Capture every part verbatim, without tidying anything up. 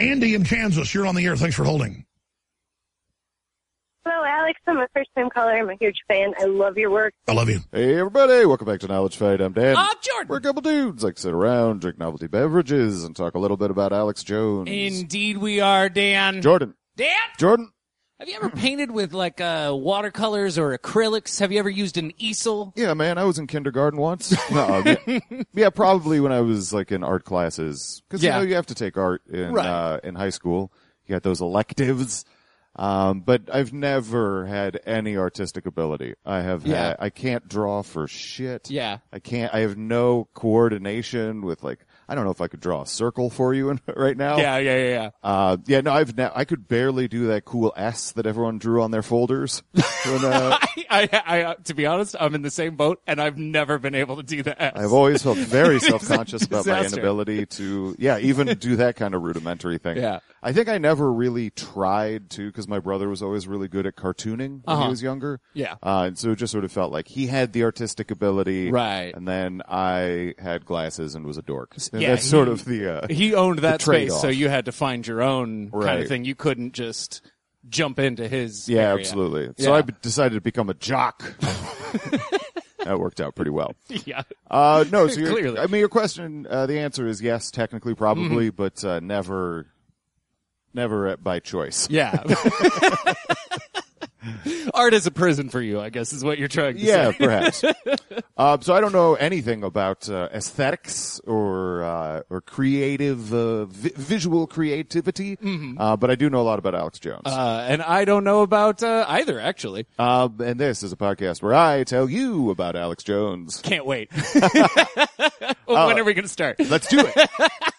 Andy in Kansas, you're on the air. Thanks for holding. Hello, Alex. I'm a first-time caller. I'm a huge fan. I love your work. I love you. Hey, everybody. Welcome back to Knowledge Fight. I'm Dan. I'm Jordan. We're a couple dudes like sit around, drink novelty beverages, and talk a little bit about Alex Jones. Indeed we are, Dan. Jordan. Dan? Jordan. Have you ever painted with, like, uh, watercolors or acrylics? Have you ever used an easel? Yeah, man, I was in kindergarten once. No, yeah, yeah, probably when I was, like, in art classes. Because, Yeah. you know, you have to take art in Right. uh, in high school. You got those electives. Um, but I've never had any artistic ability. I have Yeah. had, I can't draw for shit. Yeah. I can't, I have no coordination with, like, I don't know if I could draw a circle for you in, right now. Yeah, yeah, yeah, yeah. Uh, yeah, no, I've ne- I could barely do that cool S that everyone drew on their folders. when, uh, I, I, I, uh, to be honest, I'm in the same boat, and I've never been able to do that. I've always felt very It's a self-conscious about my disaster. inability to, yeah, even do that kind of rudimentary thing. Yeah. I think I never really tried to, because my brother was always really good at cartooning when Uh-huh. he was younger. Yeah. Uh, and so it just sort of felt like he had the artistic ability. Right. And then I had glasses and was a dork. And Yeah, that's sort he- of the, uh, He owned that the space, trade-off. so you had to find your own kind Right. of thing. You couldn't just jump into his yeah, area. absolutely. Yeah. So I b- decided to become a jock. That worked out pretty well. Yeah. Uh, no, so you're, Clearly. I mean, your question, uh, the answer is yes, technically, probably, Mm-hmm. but, uh, never, never at, by choice. Yeah. Art is a prison for you, I guess, is what you're trying to Yeah, say. perhaps. uh, so I don't know anything about, uh, aesthetics or, uh, or creative, uh, vi- visual creativity, uh, but I do know a lot about Alex Jones. Mm-hmm. Uh, and I don't know about uh, either, actually. Um, and this is a podcast where I tell you about Alex Jones. Can't wait. Well, when are we going to start? Let's do it.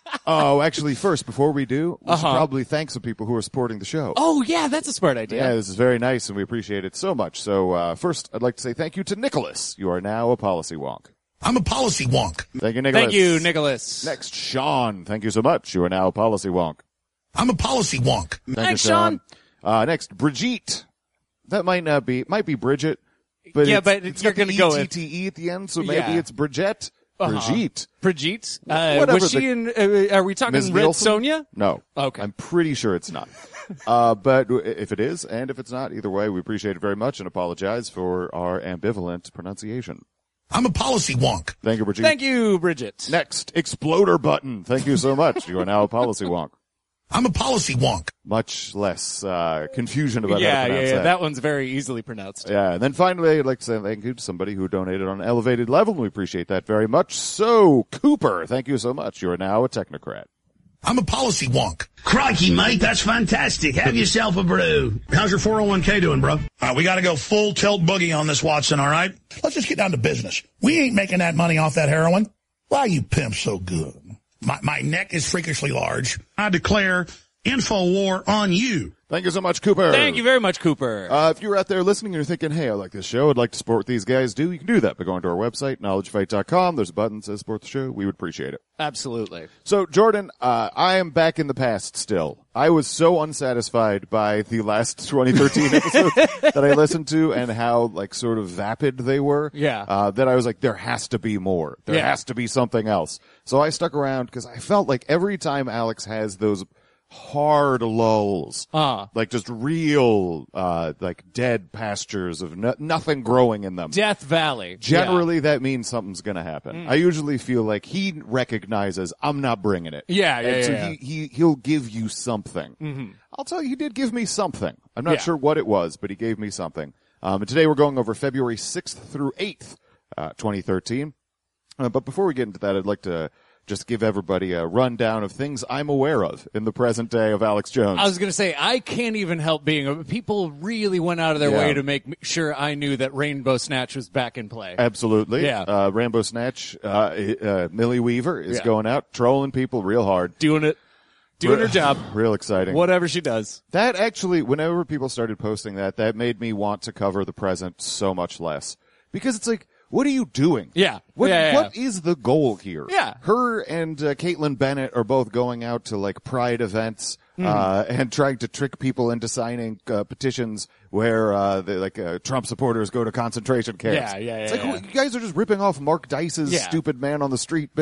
Oh, actually, first, before we do, we should Uh-huh. probably thank some people who are supporting the show. Oh, yeah, that's a smart idea. Yeah, this is very nice, and we appreciate it so much. So, uh, first, I'd like to say thank you to Nicholas. You are now a policy wonk. I'm a policy wonk. Thank you, Nicholas. Thank you, Nicholas. Next, Sean. Thank you so much. You are now a policy wonk. I'm a policy wonk. Thank Thanks, you, Sean. Uh, next, Brigitte. That might not be, might be Bridget. But Yeah, it's, but it's you're got the gonna go E with- T T E at the end, so maybe Yeah. it's Bridget. Uh-huh. Brigitte. Brigitte? Uh, Whatever was she the- in, uh, are we talking Miz Red Nielsen? Sonja? No. Okay. I'm pretty sure it's not. uh, but if it is, and if it's not, either way, we appreciate it very much and apologize for our ambivalent pronunciation. I'm a policy wonk. Thank you, Brigitte. Thank you, Bridget. Next, Exploder Button. Thank you so much. You are now a policy wonk. I'm a policy wonk. Much less uh, confusion about yeah, how to yeah, pronounce yeah. that. That one's very easily pronounced. Yeah, and then finally, I'd like to say thank you to somebody who donated on an elevated level, and we appreciate that very much. So, Cooper, thank you so much. You are now a technocrat. I'm a policy wonk. Crikey, mate, that's fantastic. Have yourself a brew. How's your four oh one k doing, bro? All right, we got to go full tilt boogie on this, Watson, all right? Let's just get down to business. We ain't making that money off that heroin. Why you pimp so good? My, my neck is freakishly large. I declare info war on you. Thank you so much, Cooper. Thank you very much, Cooper. Uh, if you're out there listening and you're thinking, hey, I like this show, I'd like to support what these guys do, you can do that by going to our website, knowledge fight dot com. There's a button that says support the show. We would appreciate it. Absolutely. So, Jordan, uh, I am back in the past still. I was so unsatisfied by the last twenty thirteen episodes that I listened to and how, like, sort of vapid they were. Yeah. Uh, that I was like, there has to be more. There Yeah. has to be something else. So I stuck around because I felt like every time Alex has those hard lulls, Uh. like just real, uh, like dead pastures of no- nothing growing in them. Death Valley. Generally, that means something's going to happen. I usually feel like he recognizes I'm not bringing it. Yeah, yeah, and yeah, so yeah. he he he'll give you something. Mm-hmm. I'll tell you, he did give me something. I'm not Yeah. sure what it was, but he gave me something. Um, and today we're going over February sixth through eighth, uh, twenty thirteen. Uh, but before we get into that, I'd like to just give everybody a rundown of things I'm aware of in the present day of Alex Jones. I was going to say, I can't even help being, people really went out of their Yeah. way to make m- sure I knew that Rainbow Snatch was back in play. Absolutely. Yeah. Uh, Rainbow Snatch, uh, uh, Millie Weaver is Yeah. going out, trolling people real hard. Doing it. Doing her Re- job. Real exciting. Whatever she does. That actually, whenever people started posting that, that made me want to cover the present so much less. Because it's like, what are you doing? Yeah. What, Yeah, yeah, what is the goal here? Yeah. Her and uh, Caitlin Bennett are both going out to like pride events, uh, and trying to trick people into signing, uh, petitions where, uh, the, like, uh, Trump supporters go to concentration camps. Yeah, yeah, It's yeah, like, yeah. you guys are just ripping off Mark Dice's Yeah. stupid man on the street bit.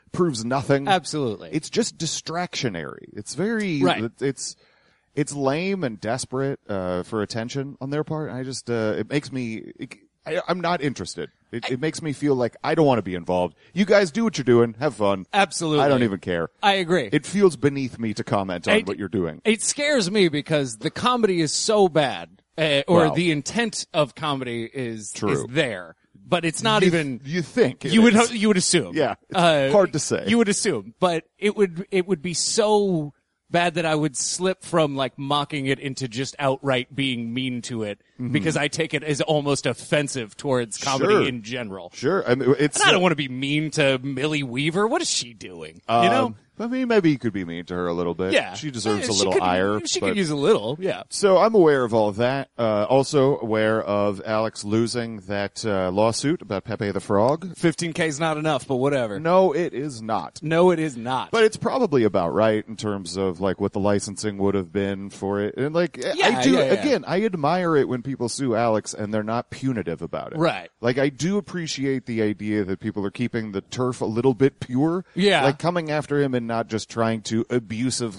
proves nothing. Absolutely. It's just distractionary. It's very, Right. it's, it's lame and desperate, uh, for attention on their part. I just, uh, it makes me, it, I, I'm not interested. It, it makes me feel like I don't want to be involved. You guys do what you're doing. Have fun. Absolutely. I don't even care. I agree. It feels beneath me to comment on It- what you're doing. It scares me because the comedy is so bad, uh, or Well, the intent of comedy is True. is there, but it's not You- even. you think it you would is. you would assume. Yeah, it's Uh, hard to say. You would assume, but it would it would be so bad that I would slip from like mocking it into just outright being mean to it because I take it as almost offensive towards comedy Mm-hmm. Sure. in general. Sure. I mean, it's, And I don't want to be mean to Millie Weaver. What is she doing? um, you know? I mean, maybe you could be mean to her a little bit. Yeah, She deserves Yeah, a she little could- ire. She but- could use a little. Yeah. So I'm aware of all of that. Uh, also aware of Alex losing that uh, lawsuit about Pepe the Frog. fifteen K is not enough, but whatever. No, it is not. No, it is not. But it's probably about right in terms of like what the licensing would have been for it. And like, Yeah, I do, yeah, yeah. again, I admire it when people sue Alex and they're not punitive about it. Right. Like, I do appreciate the idea that people are keeping the turf a little bit pure. Yeah. Like coming after him and not just trying to abusively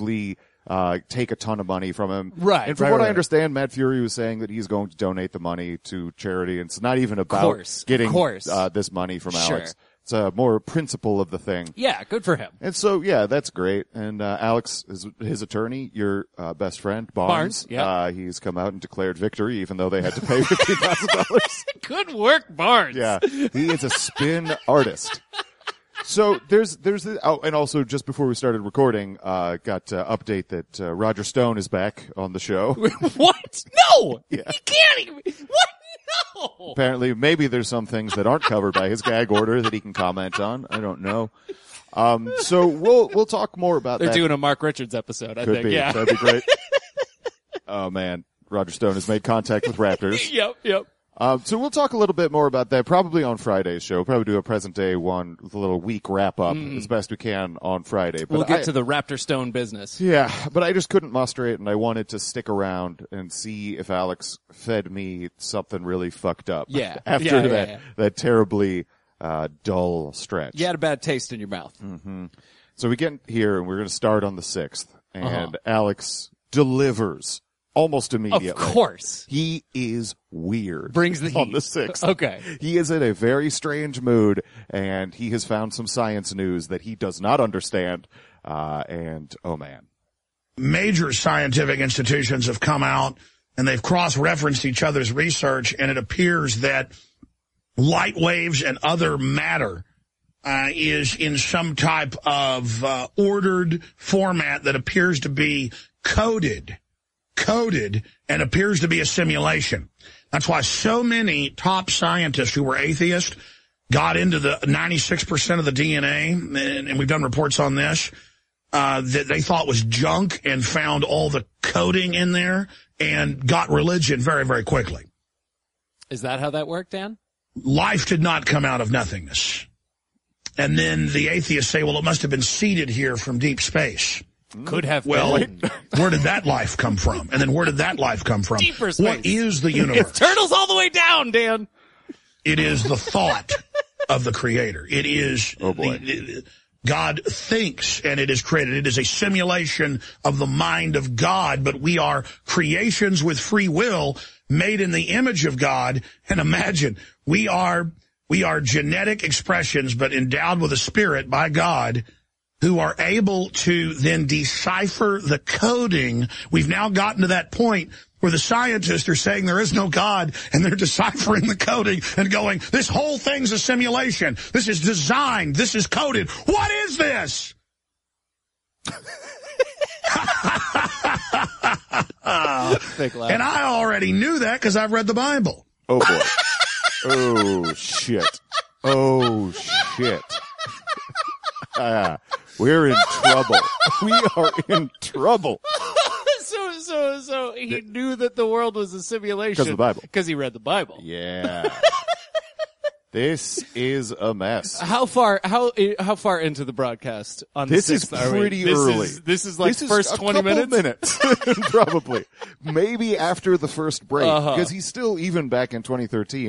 uh take a ton of money from him. Right, And from right, what right. I understand, Matt Fury was saying that he's going to donate the money to charity. And it's not even about course, of getting course. Uh, this money from Sure. Alex. It's a more principle of the thing. yeah, good for him. And so, yeah, that's great. And uh, Alex, is his attorney, your uh, best friend, Barnes, Barnes, yeah. uh, he's come out and declared victory, even though they had to pay fifty thousand dollars. Good work, Barnes. Yeah, he is a spin artist. So there's there's the, oh, and also just before we started recording, uh, got uh, update that uh, Roger Stone is back on the show. What? No. Yeah. He can't even. What? No. Apparently, maybe there's some things that aren't covered by his gag order that he can comment on. I don't know. Um, so we'll we'll talk more about They're that. doing a Mark Richards episode, I Could think. be. Yeah. That'd be great. Oh man, Roger Stone has made contact with Raptors. yep, yep. Um, so we'll talk a little bit more about that probably on Friday's show. We'll probably do a present day one with a little week wrap up as best we can on Friday. But We'll get I- to the Raptor Stone business. yeah, but I just couldn't muster it, and I wanted to stick around and see if Alex fed me something really fucked up. Yeah. after Yeah, yeah, that yeah. that terribly uh, dull stretch. You had a bad taste in your mouth. So we get here, and we're going to start on the sixth, and Uh-huh. Alex delivers almost immediately. Of course. He is weird. Brings the on heat. the sixth. Okay. He is in a very strange mood, and he has found some science news that he does not understand. Uh, and oh man, Major scientific institutions have come out and they've cross-referenced each other's research, and it appears that light waves and other matter uh, is in some type of uh, ordered format that appears to be coded, coded, and appears to be a simulation. That's why so many top scientists who were atheists got into the ninety-six percent of the D N A, and, and we've done reports on this, uh, that they thought was junk and found all the coding in there and got religion very, very quickly. Is that how that worked, Dan? Life did not come out of nothingness. And then the atheists say, well, it must have been seeded here from deep space. Could have Well, been. where did that life come from? And then where did that life come from? Deeper space. What is the universe? Turtles all the way down, Dan. It is the thought of the Creator. It is Oh, boy. the- the- God thinks, and it is created. It is a simulation of the mind of God, but we are creations with free will, made in the image of God. And imagine, we are we are genetic expressions, but endowed with a spirit by God, who are able to then decipher the coding. We've now gotten to that point where the scientists are saying there is no God, and they're deciphering the coding and going, this whole thing's a simulation. This is designed. This is coded. What is this? Fake laugh. And I already knew that because I've read the Bible. oh boy, oh shit, oh shit. Ah, we're in trouble. We are in trouble. so, so, so he knew that the world was a simulation 'Cause of the Bible. because he read the Bible. Yeah. This is a mess. How far? How how far into the broadcast on This the is sixth are we? pretty This early. Is, this is like This is first a twenty couple minutes. minutes, probably. Maybe after the first break, Uh-huh. because he's still, even back in twenty thirteen,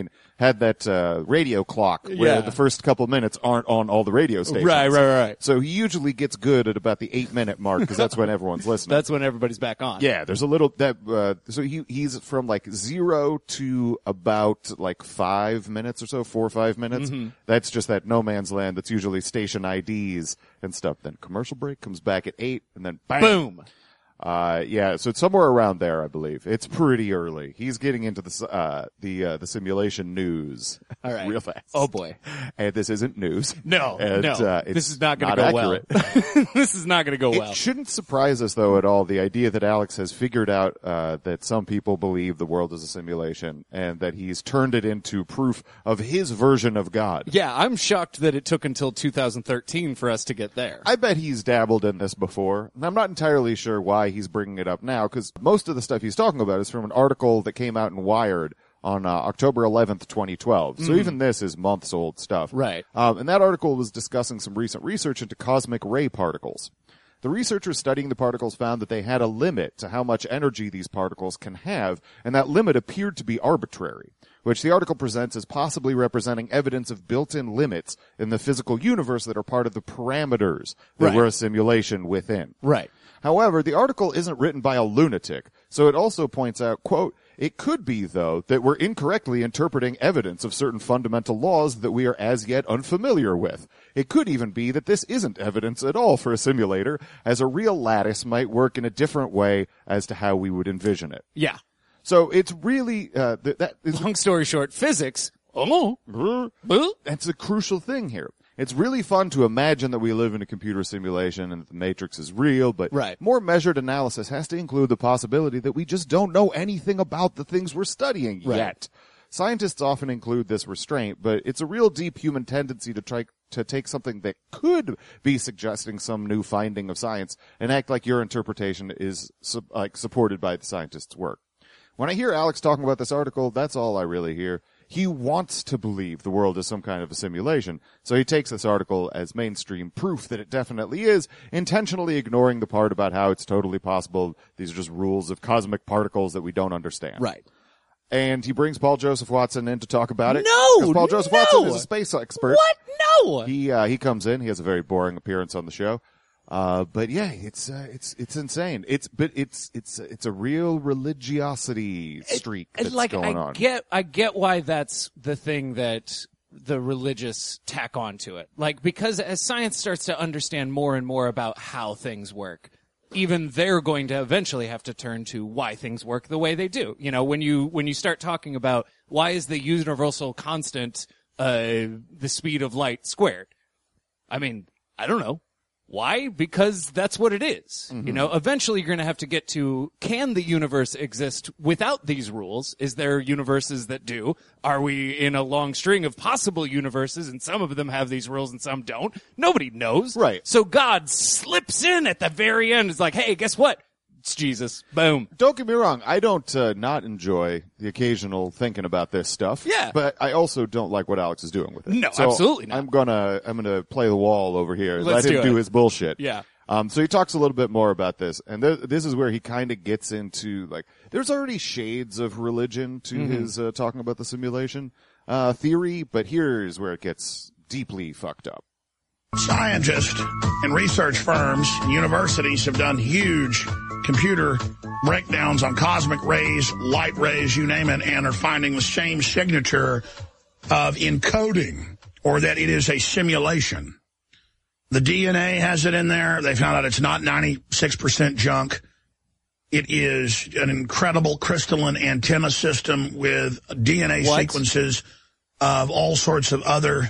had that uh, radio clock where Yeah. the first couple minutes aren't on all the radio stations. Right, right, right. So he usually gets good at about the eight minute mark because that's when everyone's listening. That's when everybody's back on. Yeah, there's a little that. Uh, so he he's from like zero to about like five minutes or so, four or five minutes. Mm-hmm. That's just that no man's land. That's usually station I Ds and stuff. Then commercial break comes back at eight, and then bang. Boom. Uh, yeah, so it's somewhere around there, I believe. It's pretty early. He's getting into the uh the uh, the simulation news. All right. real fast. Oh boy. And this isn't news. No, and, no. Uh, it's this is not going to not go accurate. well. This is not going to go well. It shouldn't surprise us, though, at all, the idea that Alex has figured out uh, that some people believe the world is a simulation and that he's turned it into proof of his version of God. Yeah, I'm shocked that it took until two thousand thirteen for us to get there. I bet he's dabbled in this before, and I'm not entirely sure why he's bringing it up now, because most of the stuff he's talking about is from an article that came out in Wired on uh, October eleventh, twenty twelve. So even this is months old stuff. Right. Um, and that article was discussing some recent research into cosmic ray particles. The researchers studying the particles found that they had a limit to how much energy these particles can have, and that limit appeared to be arbitrary, which the article presents as possibly representing evidence of built-in limits in the physical universe that are part of the parameters that Right. were a simulation within. Right. However, the article isn't written by a lunatic, so it also points out, quote, it could be, though, that we're incorrectly interpreting evidence of certain fundamental laws that we are as yet unfamiliar with. It could even be that this isn't evidence at all for a simulator, as a real lattice might work in a different way as to how we would envision it. Yeah. So it's really, uh, th- that is Long story short, physics. Oh. That's a crucial thing here. It's really fun to imagine that we live in a computer simulation and that the Matrix is real, but Right. more measured analysis has to include the possibility that we just don't know anything about the things we're studying Right. yet. Scientists often include this restraint, but it's a real deep human tendency to try to take something that could be suggesting some new finding of science and act like your interpretation is su- like supported by the scientist's work. When I hear Alex talking about this article, that's all I really hear. He wants to believe the world is some kind of a simulation, so he takes this article as mainstream proof that it definitely is, intentionally ignoring the part about how it's totally possible these are just rules of cosmic particles that we don't understand. Right. And he brings Paul Joseph Watson in to talk about it. No, 'Cause Paul Joseph no. Watson is a space expert. What? No. He uh, he comes in. He has a very boring appearance on the show. Uh, but yeah, it's, uh, it's, it's insane. It's, but it's, it's, it's a real religiosity streak It- that's like, going I on. get, I get why that's the thing that the religious tack onto it. Like, because as science starts to understand more and more about how things work, even they're going to eventually have to turn to why things work the way they do. You know, when you, when you start talking about why is the universal constant, uh, the speed of light squared? I mean, I don't know. Why? Because that's what it is. Mm-hmm. You know, eventually you're going to have to get to, can the universe exist without these rules? Is there universes that do? Are we in a long string of possible universes and some of them have these rules and some don't? Nobody knows. Right. So God slips in at the very end. It's like, hey, guess what? It's Jesus. Boom. Don't get me wrong. I don't uh, not enjoy the occasional thinking about this stuff. Yeah. But I also don't like what Alex is doing with it. No, So absolutely not. I'm gonna I'm gonna play the wall over here. and Let's Let him do do it. his bullshit. Yeah. Um. So he talks a little bit more about this, and th- this is where he kind of gets into like there's already shades of religion to Mm-hmm. his uh, talking about the simulation uh, theory, but here's where it gets deeply fucked up. Scientists and research firms and universities have done huge computer breakdowns on cosmic rays, light rays, you name it, and are finding the same signature of encoding, or that it is a simulation. The D N A has it in there. They found out it's not ninety-six percent junk. It is an incredible crystalline antenna system with D N A What? sequences of all sorts of other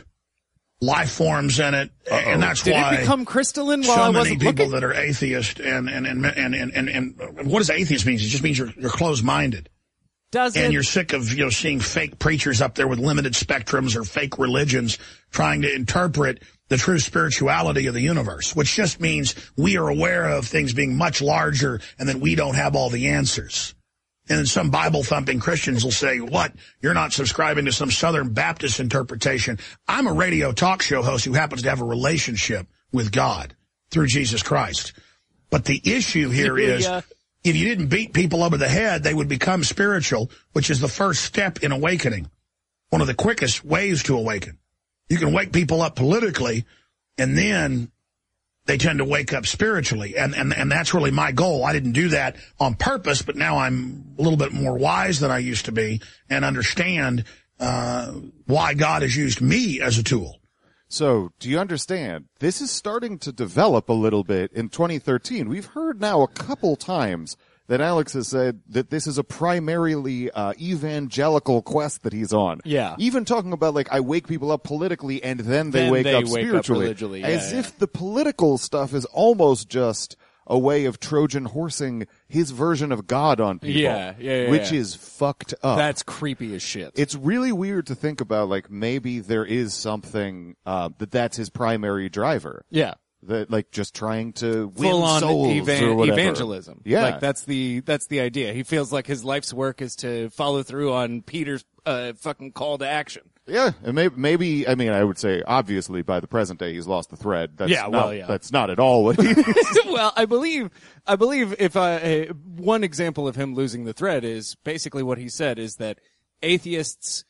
life forms in it. Uh-oh. And that's Did why it become crystalline while so I many wasn't people looking? that are atheist and and, and, and, and, and, and what does atheist mean? It just means you're, you're closed-minded. Does And it? you're sick of, you know, seeing fake preachers up there with limited spectrums or fake religions trying to interpret the true spirituality of the universe, which just means we are aware of things being much larger and then we don't have all the answers. And then some Bible-thumping Christians will say, what, you're not subscribing to some Southern Baptist interpretation. I'm a radio talk show host who happens to have a relationship with God through Jesus Christ. But the issue here is, Yeah. if you didn't beat people over the head, they would become spiritual, which is the first step in awakening. one of the quickest ways to awaken. You can wake people up politically, and then they tend to wake up spiritually. And, and, and that's really my goal. I didn't do that on purpose, but now I'm a little bit more wise than I used to be and understand uh, why God has used me as a tool. So, do you understand? This is starting to develop a little bit in twenty thirteen. We've heard now a couple times that Alex has said that this is a primarily uh, evangelical quest that he's on. Yeah. Even talking about, like, I wake people up politically and then they Then wake they up wake up spiritually. religiously. Yeah, as yeah. if the political stuff is almost just a way of Trojan horsing his version of God on people. Yeah, yeah, yeah, Which yeah. is fucked up. That's creepy as shit. It's really weird to think about, like, maybe there is something uh, that that's his primary driver. yeah. That, like, just trying to win Full on souls evan- or whatever. evangelism. Yeah. Like that's the, that's the idea. He feels like his life's work is to follow through on Peter's, uh, fucking call to action. Yeah, and maybe, maybe, I mean, I would say, obviously, by the present day, he's lost the thread. That's Yeah, not, well, yeah. That's not at all what he Well, I believe, I believe if I, uh, one example of him losing the thread is basically what he said is that atheists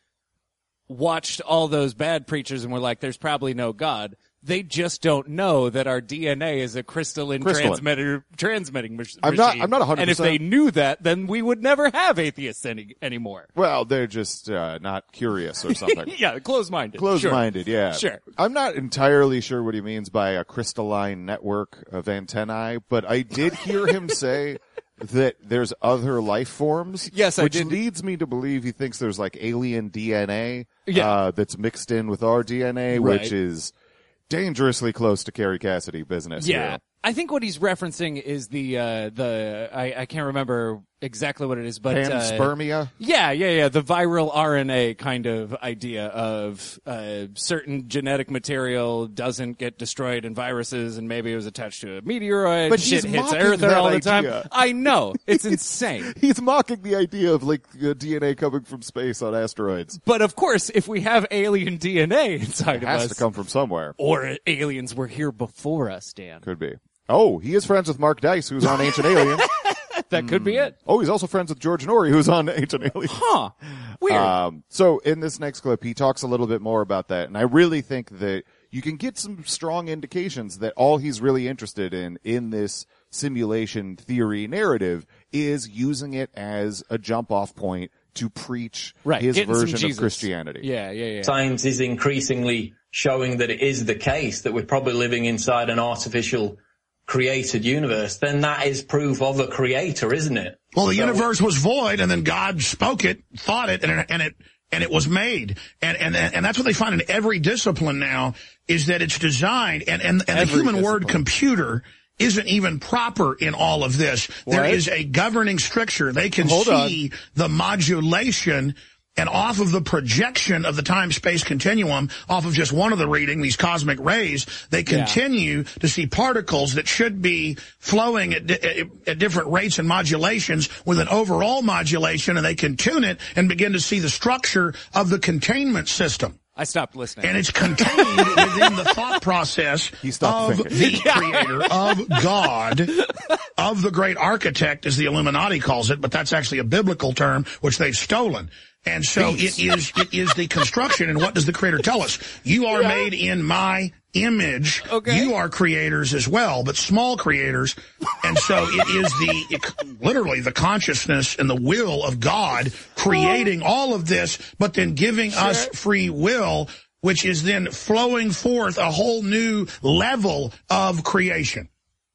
watched all those bad preachers and were like, there's probably no God. They just don't know that our D N A is a crystalline, Crystalline. transmitter, transmitting mach- I'm not- machine. I'm not one hundred And if percent they knew that, then we would never have atheists any anymore. Well, they're just uh, not curious or something. Yeah, closed-minded. Closed-minded, yeah. Sure. I'm not entirely sure what he means by a crystalline network of antennae, but I did hear him say that there's other life forms. Yes, I which did. leads me to believe he thinks there's like alien D N A Yeah. uh, that's mixed in with our D N A, Right. which is dangerously close to Carrie Cassidy business. Yeah. here. I think what he's referencing is the, uh, the, I, I can't remember exactly what it is, but, uh, Panspermia. yeah, yeah, yeah, the viral R N A kind of idea of, uh, certain genetic material doesn't get destroyed in viruses and maybe it was attached to a meteoroid. But Shit he's hits mocking Earth that all the time. idea. I know. It's insane. He's mocking the idea of like uh, D N A coming from space on asteroids. But of course, if we have alien D N A inside It of has us, to come from somewhere. or aliens were here before us, Dan, Could be. Oh, he is friends with Mark Dice, who's on Ancient Aliens. that could be it. Oh, he's also friends with George Norrie, who's on Ancient Aliens. Huh. Weird. Um, so in this next clip, he talks a little bit more about that, and I really think that you can get some strong indications that all he's really interested in in this simulation theory narrative is using it as a jump-off point to preach right. his Getting some version of Jesus. Christianity. Yeah, yeah, yeah. Science is increasingly showing that it is the case that we're probably living inside an artificial created universe, then that is proof of a creator, isn't it? Well, the So- universe was void, and then God spoke it, thought it, and it, and it, and it was made. And, and, and that's what they find in every discipline now, is that it's designed, and, and, and the Every human word discipline. computer isn't even proper in all of this. There What? is a governing stricture. They can Hold on. see the modulation and off of the projection of the time-space continuum, off of just one of the reading, these cosmic rays, they continue to see particles that should be flowing at, di- at different rates and modulations with an overall modulation, and they can tune it and begin to see the structure of the containment system. I stopped listening. And it's contained within the thought process He stopped of thinking. the creator, of God, of the great architect, as the Illuminati calls it, but that's actually a biblical term, which they've stolen. And so it is, it is the construction. And what does the creator tell us? You are made in my image. Okay. You are creators as well, but small creators. And so it is the, it, literally the consciousness and the will of God creating all of this, but then giving us free will, which is then flowing forth a whole new level of creation.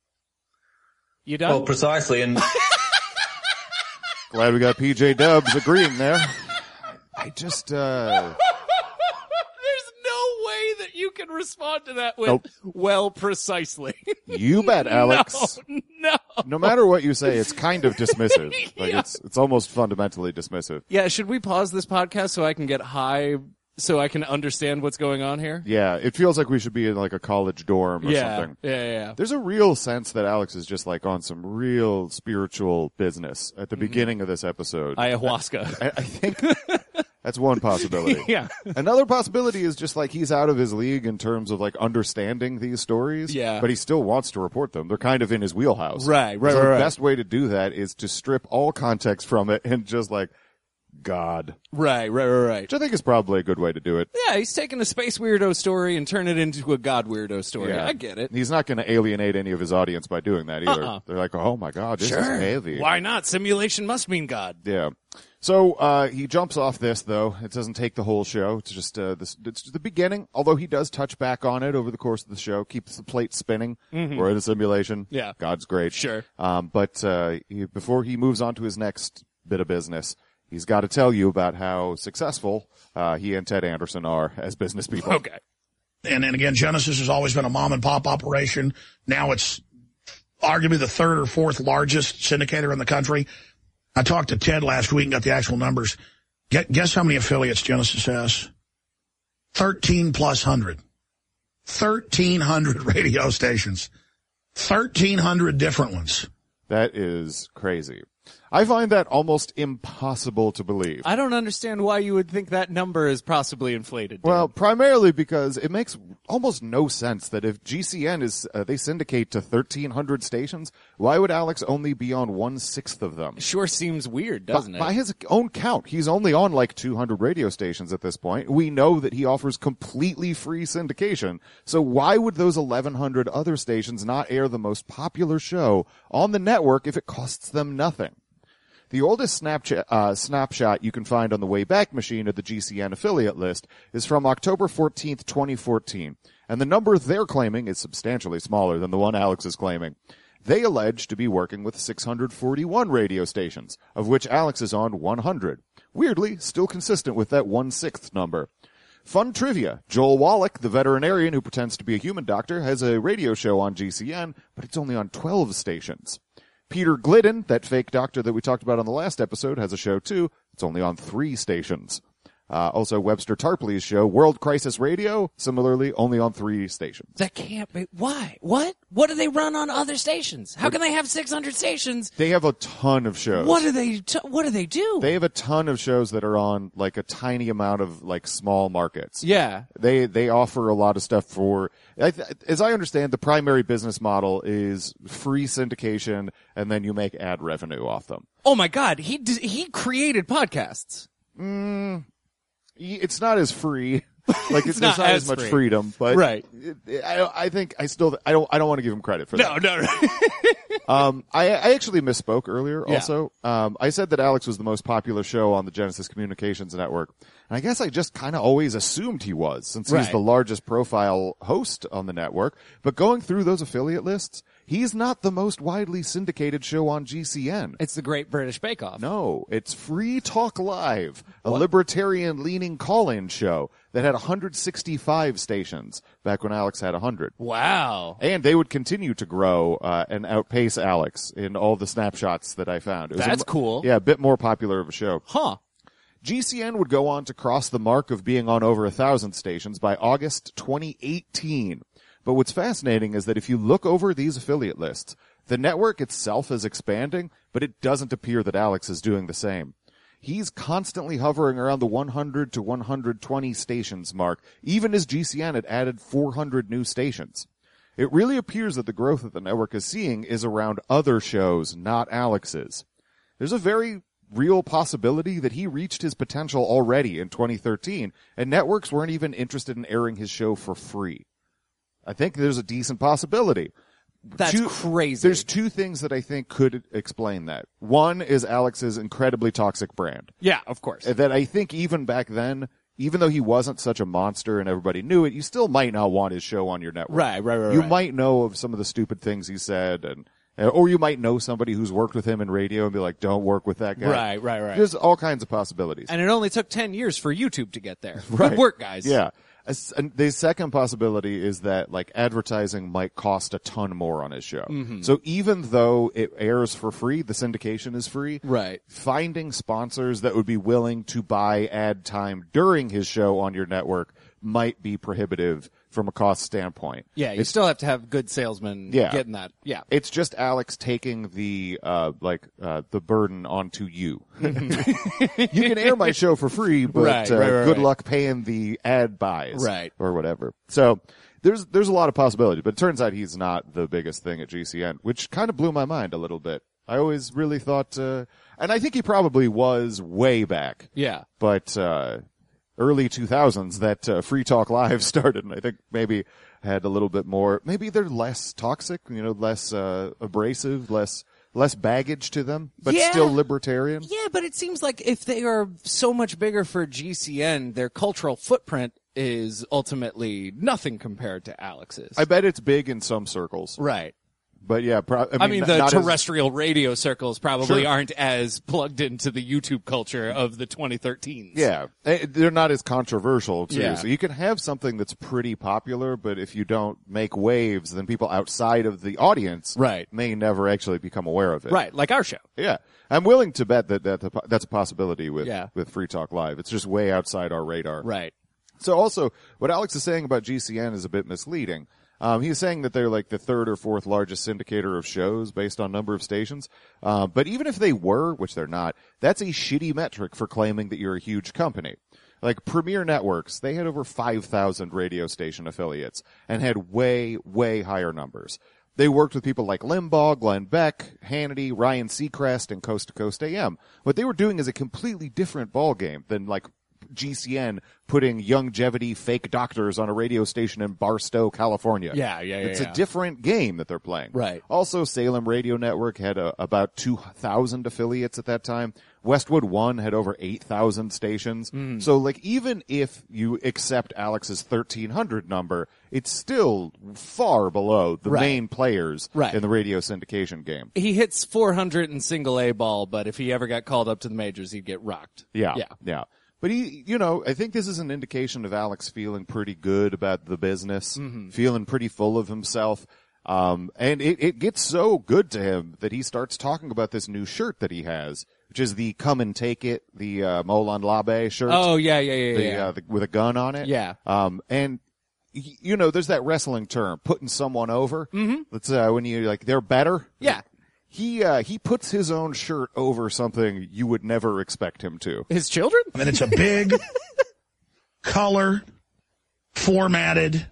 You done? Well, precisely, and Glad we got P J Dubs agreeing there. I just, uh, There's no way that you can respond to that with, Nope. well, precisely. you bet, Alex. No, no. No matter what you say, it's kind of dismissive. Like Yeah. it's, it's almost fundamentally dismissive. Yeah, should we pause this podcast so I can get high, so I can understand what's going on here? Yeah, it feels like we should be in like a college dorm or yeah, something. yeah, yeah, yeah. There's a real sense that Alex is just like on some real spiritual business at the beginning of this episode. Ayahuasca. I, I think that's one possibility. Yeah. Another possibility is just like he's out of his league in terms of like understanding these stories. Yeah. But he still wants to report them. They're kind of in his wheelhouse. Right, right, so right, the right. best way to do that is to strip all context from it and just like God. Right, right, right, right. Which I think is probably a good way to do it. Yeah, he's taking a space weirdo story and turn it into a God weirdo story. Yeah. I get it. He's not going to alienate any of his audience by doing that either. Uh-uh. They're like, oh my God, this Sure. is heavy. Why not? Simulation must mean God. Yeah. So uh he jumps off this, though. It doesn't take the whole show. It's just uh this, it's the beginning, although he does touch back on it over the course of the show, keeps the plate spinning. Mm-hmm. We're in a simulation. Yeah. God's great. Sure. Um, but uh he, before he moves on to his next bit of business, he's got to tell you about how successful uh he and Ted Anderson are as business people. Okay. And, and again, Genesis has always been a mom-and-pop operation. Now it's arguably the third or fourth largest syndicator in the country. I talked to Ted last week and got the actual numbers. Get, guess how many affiliates Genesis has? Thirteen plus hundred. Thirteen hundred radio stations. Thirteen hundred different ones. That is crazy. I find that almost impossible to believe. I don't understand why you would think that number is possibly inflated. Dan. Well, primarily because it makes almost no sense that if G C N is, uh, they syndicate to thirteen hundred stations, why would Alex only be on one-sixth of them? sure seems weird, doesn't by, it? By his own count, he's only on like two hundred radio stations at this point. We know that he offers completely free syndication. So why would those eleven hundred other stations not air the most popular show on the network if it costs them nothing? The oldest Snapchat, uh, snapshot you can find on the Wayback Machine of the G C N affiliate list is from October fourteenth, twenty fourteen. And the number they're claiming is substantially smaller than the one Alex is claiming. They allege to be working with six hundred forty-one radio stations, of which Alex is on one hundred. Weirdly, still consistent with that one-sixth number. Fun trivia. Joel Wallach, the veterinarian who pretends to be a human doctor, has a radio show on G C N, but it's only on twelve stations. Peter Glidden, that fake doctor that we talked about on the last episode, has a show too. It's only on three stations. Uh, also, Webster Tarpley's show, World Crisis Radio, similarly, only on three stations. That can't be. Why? What? What do they run on other stations? How can they have six hundred stations? They have a ton of shows. What do they? T- what do they do? They have a ton of shows that are on like a tiny amount of like small markets. yeah. They they offer a lot of stuff for. I th- as I understand, the primary business model is free syndication, and then you make ad revenue off them. Oh my God. He d- he created podcasts. Mm, it's not as free. Like it's, It's not there's not as, as much free. freedom, but Right. it, it, I I think I still I don't I don't want to give him credit for that. No, no, no. Um, I, I actually misspoke earlier Yeah. also. Um, I said that Alex was the most popular show on the Genesis Communications Network. And I guess I just kind of always assumed he was, since he's Right. the largest profile host on the network. But going through those affiliate lists, he's not the most widely syndicated show on G C N. It's the Great British Bake Off. No, it's Free Talk Live, a libertarian-leaning call-in show that had one hundred sixty-five stations back when Alex had one hundred. Wow. And they would continue to grow uh, and outpace Alex in all the snapshots that I found. It was That's a, cool. Yeah, a bit more popular of a show. Huh. G C N would go on to cross the mark of being on over a thousand stations by August twenty eighteen. But what's fascinating is that if you look over these affiliate lists, the network itself is expanding, but it doesn't appear that Alex is doing the same. He's constantly hovering around the one hundred to one hundred twenty stations mark, even as G C N had added four hundred new stations. It really appears that the growth that the network is seeing is around other shows, not Alex's. There's a very real possibility that he reached his potential already in twenty thirteen, and networks weren't even interested in airing his show for free. I think there's a decent possibility. That's Two- crazy. There's two things that I think could explain that. One is Alex's incredibly toxic brand. yeah, of course. That I think even back then, even though he wasn't such a monster and everybody knew it, you still might not want his show on your network. Right, right, right, You right. might know of some of the stupid things he said, and or you might know somebody who's worked with him in radio and be like, don't work with that guy. Right, right, right. There's all kinds of possibilities. And it only took ten years for YouTube to get there. Right. Good work, guys. Yeah. As- And the second possibility is that like advertising might cost a ton more on his show. Mm-hmm. So even though it airs for free, the syndication is free. Right. Finding sponsors that would be willing to buy ad time during his show on your network might be prohibitive from a cost standpoint. Yeah, you It's still have to have good salesmen Yeah. getting that. Yeah. It's just Alex taking the uh like uh the burden onto you. You can air my show for free, but Right, uh, right, right, good right. luck paying the ad buys, Right. or whatever. So there's there's a lot of possibility, but it turns out he's not the biggest thing at G C N, which kind of blew my mind a little bit. I always really thought, uh, and I think he probably was way back. Yeah. But, uh, early two thousands that, uh, Free Talk Live started, and I think maybe had a little bit more, maybe they're less toxic, you know, less, uh, abrasive, less, less baggage to them, but Yeah. still libertarian. Yeah, but it seems like if they are so much bigger for G C N, their cultural footprint is ultimately nothing compared to Alex's. I bet it's big in some circles. Right. But yeah, pro- I mean, I mean, n- the not as- terrestrial radio circles probably Sure. aren't as plugged into the YouTube culture of the twenty thirteens. Yeah, eh, they're not as controversial too. Yeah. So you can have something that's pretty popular, but if you don't make waves, then people outside of the audience Right. may never actually become aware of it. Right, like our show. Yeah, I'm willing to bet that, that that's a possibility with Yeah. with Free Talk Live. It's just way outside our radar. Right. So also, what Alex is saying about G C N is a bit misleading. Um, he's saying that they're like the third or fourth largest syndicator of shows based on number of stations. Uh, but even if they were, which they're not, that's a shitty metric for claiming that you're a huge company. Like Premier Networks, they had over five thousand radio station affiliates and had way, way higher numbers. They worked with people like Limbaugh, Glenn Beck, Hannity, Ryan Seacrest, and Coast to Coast A M. What they were doing is a completely different ballgame than like G C N putting longevity fake doctors on a radio station in Barstow, California. Yeah, yeah, yeah, It's yeah. a different game that they're playing. Right. Also, Salem Radio Network had a, about two thousand affiliates at that time. Westwood One had over eight thousand stations. Mm. So, like, even if you accept Alex's thirteen hundred number, it's still far below the Right. main players Right. in the radio syndication game. He hits four hundred in single A ball, but if he ever got called up to the majors, he'd get rocked. Yeah. Yeah. Yeah. But he, you know, I think this is an indication of Alex feeling pretty good about the business, Mm-hmm. feeling pretty full of himself. Um, and it, it gets so good to him that he starts talking about this new shirt that he has, which is the Come and Take It, the, uh, Molan Labe shirt. Oh, yeah, yeah, yeah, the, yeah. Uh, the, with a gun on it. Yeah. Um, and, y- you know, there's that wrestling term, putting someone over. Mm-hmm. That's, uh, when you, like, they're better. Yeah. He, uh, he puts his own shirt over something you would never expect him to. His children? I mean, it's a big, color, formatted,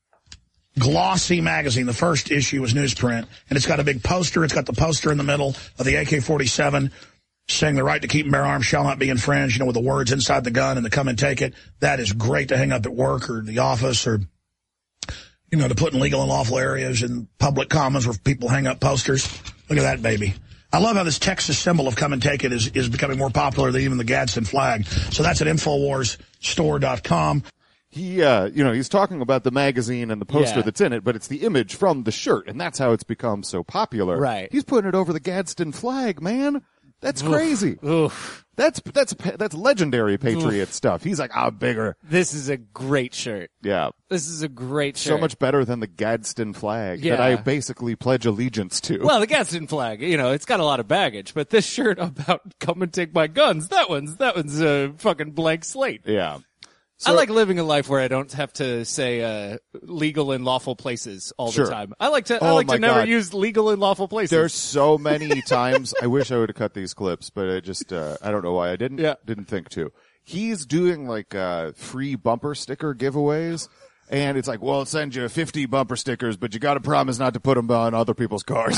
glossy magazine. The first issue was newsprint, and it's got a big poster. It's got the poster in the middle of the A K forty-seven saying the right to keep and bear arms shall not be infringed, you know, with the words inside the gun and the Come and Take It. That is great to hang up at work or the office or, you know, to put in legal and lawful areas and public commons where people hang up posters. Look at that, baby. I love how this Texas symbol of Come and Take It is, is becoming more popular than even the Gadsden flag. So that's at Infowars Store dot com. He, uh, you know, he's talking about the magazine and the poster Yeah. that's in it, but it's the image from the shirt, and that's how it's become so popular. Right. He's putting it over the Gadsden flag, man. That's crazy. Oof. That's, that's, that's legendary Patriot stuff. He's like, ah, bigger. This is a great shirt. Yeah. This is a great shirt. So much better than the Gadsden flag Yeah. that I basically pledge allegiance to. Well, the Gadsden flag, you know, it's got a lot of baggage, but this shirt about come and take my guns, that one's, that one's a fucking blank slate. yeah. I like living a life where I don't have to say, uh, legal and lawful places all Sure. the time. I like to, I Oh like my to never God. use legal and lawful places. There's so many times. I wish I would have cut these clips, but I just, uh, I don't know why I didn't. Yeah. Didn't think to. He's doing like, uh, free bumper sticker giveaways. And it's like, well, I'll send you fifty bumper stickers, but you got to promise not to put them on other people's cars.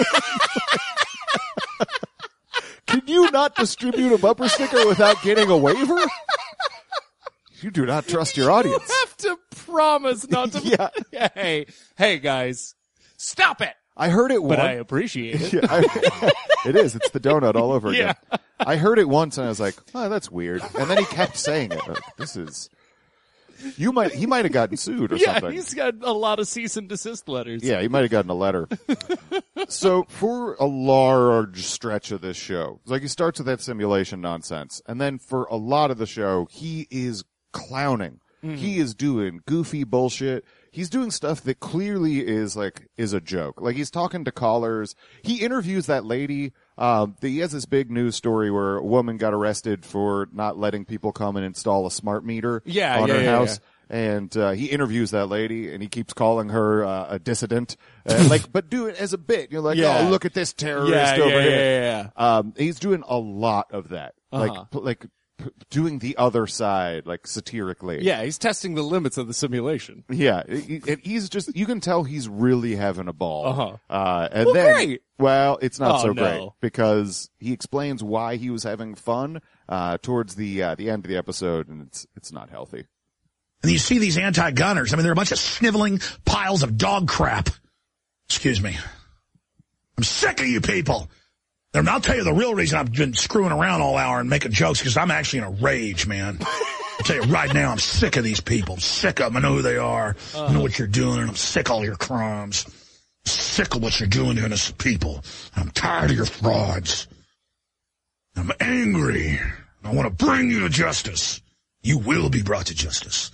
Can you not distribute a bumper sticker without getting a waiver? You do not trust your audience. You have to promise not to. Yeah. Hey, hey guys, stop it. I heard it But once. I appreciate it. Yeah, I, it is. It's the donut all over again. Yeah. I heard it once and I was like, oh, that's weird. And then he kept saying it. Like, this is, you might, he might have gotten sued or Yeah, something. he's got a lot of cease and desist letters. Yeah, he might have gotten a letter. So for a large stretch of this show, it's like he starts with that simulation nonsense. And then for a lot of the show, he is clowning. Mm-hmm. He is doing goofy bullshit. He's doing stuff that clearly is like, is a joke. Like he's talking to callers. He interviews that lady. Um, he has this big news story where a woman got arrested for not letting people come and install a smart meter Yeah, on yeah, her yeah, house. And, uh, he interviews that lady and he keeps calling her, uh, a dissident. Uh, like, but do it as a bit. You're like, Yeah. oh, look at this terrorist Yeah, over yeah, here. yeah, yeah, Um, he's doing a lot of that. Uh-huh. Like, p- like p- doing the other side, like satirically. Yeah, he's testing the limits of the simulation. Yeah, he- and he's just, you can tell he's really having a ball. Uh-huh. Uh, and Well, then, great. well, it's not Oh, so no. great because he explains why he was having fun, uh, towards the, uh, the end of the episode, and it's, it's not healthy. And you see these anti-gunners. I mean, they're a bunch of sniveling piles of dog crap. Excuse me. I'm sick of you people. And I'll tell you the real reason I've been screwing around all hour and making jokes, because I'm actually in a rage, man. I'll tell you right now, I'm sick of these people. Sick of them. I know who they are. Uh-huh. I know what you're doing, and I'm sick of all your crimes. Sick of what you're doing to innocent people. I'm tired of your frauds. I'm angry. I want to bring you to justice. You will be brought to justice.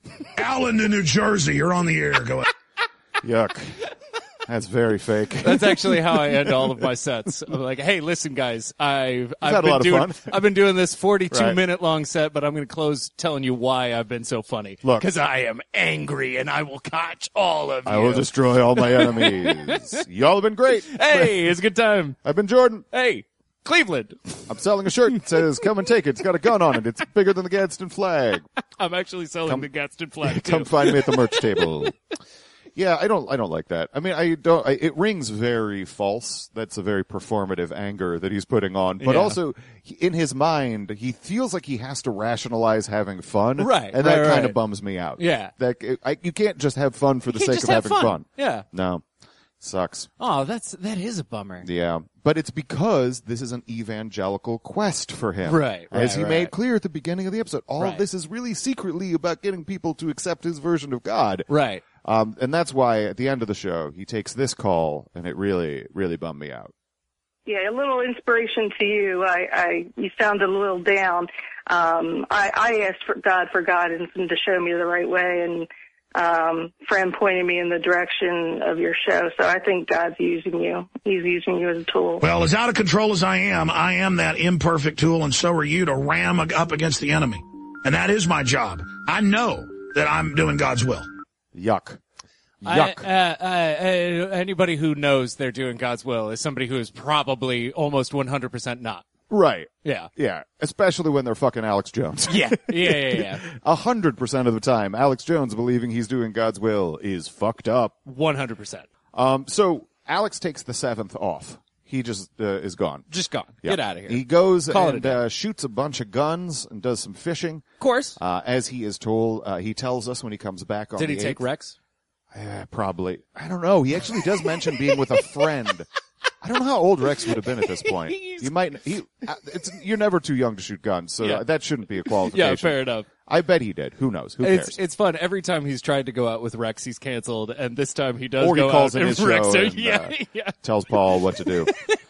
Alan in New Jersey, you're on the air. Go ahead. Yuck. That's very fake. That's actually how I end all of my sets. I'm like, hey, listen, guys, I've, I've had a been lot of doing, fun. I've been doing this forty-two Right. minute long set, but I'm going to close telling you why I've been so funny. Look. Because I am angry and I will catch all of you. I will destroy all my enemies. Y'all have been great. Hey, it's a good time. I've been Jordan. Hey, Cleveland. I'm selling a shirt that says, come and take it. It's got a gun on it. It's bigger than the Gadsden flag. I'm actually selling Come- the Gadsden flag, too. Come find me at the merch table. Yeah, I don't, I don't like that. I mean, I don't, I, it rings very false. That's a very performative anger that he's putting on. But Yeah. also, he, in his mind, he feels like he has to rationalize having fun. Right, And that right, kind right. of bums me out. Yeah. That, I, you can't just have fun for the can't sake just of have having fun. fun. Yeah. No. Sucks. Oh, that's, that is a bummer. Yeah. But it's because this is an evangelical quest for him. Right, As right, he right. made clear at the beginning of the episode. All Right. of this is really secretly about getting people to accept his version of God. Right. Um, and that's why at the end of the show, he takes this call, and it really, really bummed me out. Yeah, a little inspiration to you. I, I you sounded a little down. Um, I, I asked for God for guidance and to show me the right way, and um, friend pointed me in the direction of your show. So I think God's using you. He's using you as a tool. Well, as out of control as I am, I am that imperfect tool, and so are you, to ram up against the enemy. And that is my job. I know that I'm doing God's will. Yuck. I, Yuck. uh, uh, uh, anybody who knows they're doing God's will is somebody who is probably almost one hundred percent not. Right. Yeah. Yeah. Especially when they're fucking Alex Jones. Yeah. Yeah, yeah, yeah. A hundred percent of the time, Alex Jones believing he's doing God's will is fucked up. one hundred percent. Um, so Alex takes the seventh off. He just uh, is gone. Just gone. Yeah. Get out of here. He goes Call it a and day. uh, shoots a bunch of guns and does some fishing. Of course. Uh, as he is told, uh, he tells us when he comes back on Did the he take eighth. Rex? Uh, probably. I don't know. He actually does mention being with a friend. I don't know how old Rex would have been at this point. He's- You might. He. uh, It's. You're never too young to shoot guns, so Yeah. that shouldn't be a qualification. Yeah, fair enough. I bet he did. Who knows? Who cares? It's it's fun. Every time he's tried to go out with Rex, he's canceled, and this time he does Or he go calls out in and his Rex. show and, yeah, uh, yeah. Tells Paul what to do.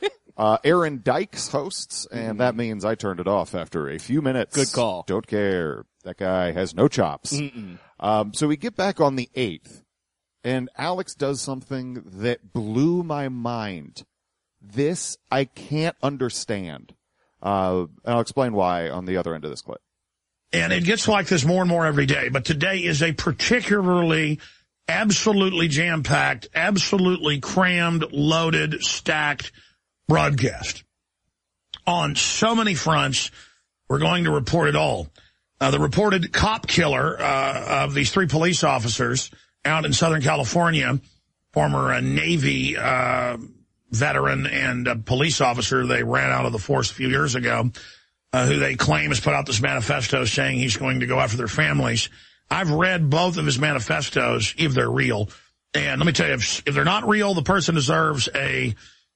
Uh, Aaron Dykes hosts, and that means I turned it off after a few minutes. Good call. Don't care. That guy has no chops. Um, so we get back on the eighth, and Alex does something that blew my mind. This I can't understand. Uh, and I'll explain why on the other end of this clip. And it gets like this more and more every day. But today is a particularly absolutely jam-packed, absolutely crammed, loaded, stacked broadcast. On so many fronts, we're going to report it all. Uh, the reported cop killer uh, of these three police officers out in Southern California, former uh, Navy uh, veteran and uh, police officer, they ran out of the force a few years ago, uh, who they claim has put out this manifesto saying he's going to go after their families. I've read both of his manifestos, if they're real. And let me tell you, if, if they're not real, the person deserves a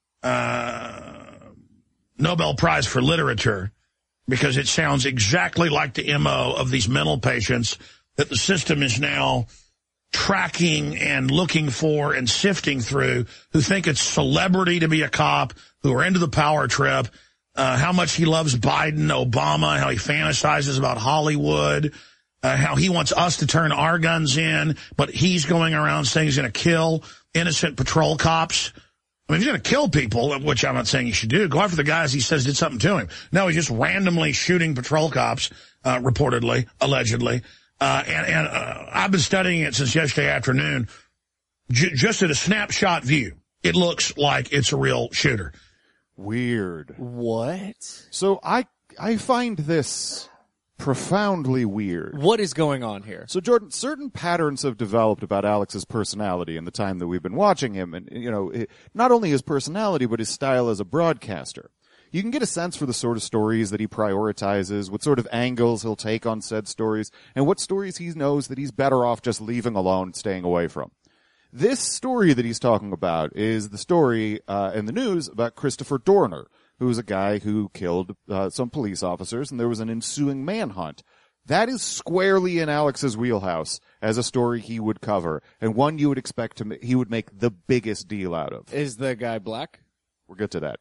uh, Nobel Prize for Literature, because it sounds exactly like the M O of these mental patients that the system is now tracking and looking for and sifting through, who think it's celebrity to be a cop, who are into the power trip, uh, how much he loves Biden, Obama, how he fantasizes about Hollywood, uh, how he wants us to turn our guns in, but he's going around saying he's going to kill innocent patrol cops. I mean, if he's going to kill people, which I'm not saying he should do, go after the guys he says did something to him. No, he's just randomly shooting patrol cops, uh, reportedly, allegedly. Uh, and, and, uh, I've been studying it since yesterday afternoon. J- just at a snapshot view, it looks like it's a real shooter. Weird. What? So I, I find this profoundly weird. What is going on here? So, Jordan, certain patterns have developed about Alex's personality in the time that we've been watching him. And, you know, it, not only his personality, but his style as a broadcaster. You can get a sense for the sort of stories that he prioritizes, what sort of angles he'll take on said stories, and what stories he knows that he's better off just leaving alone and staying away from. This story that he's talking about is the story uh, in the news about Christopher Dorner, who was a guy who killed uh, some police officers, and there was an ensuing manhunt. That is squarely in Alex's wheelhouse as a story he would cover, and one you would expect to ma- he would make the biggest deal out of. Is the guy black? We'll get to that.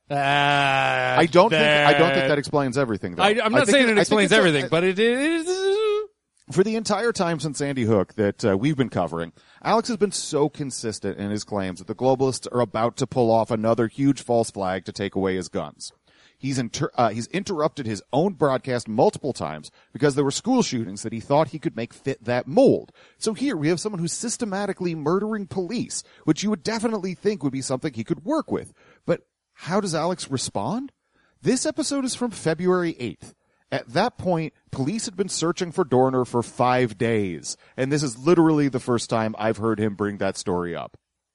Uh, I don't think that... I don't think that explains everything, though. I, I'm not saying it, it explains a, everything, but it is. For the entire time since Sandy Hook that uh, we've been covering, Alex has been so consistent in his claims that the globalists are about to pull off another huge false flag to take away his guns. He's inter- uh, he's interrupted his own broadcast multiple times because there were school shootings that he thought he could make fit that mold. So here we have someone who's systematically murdering police, which you would definitely think would be something he could work with. But how does Alex respond? This episode is from February eighth. At that point, police had been searching for Dorner for five days, and this is literally the first time I've heard him bring that story up.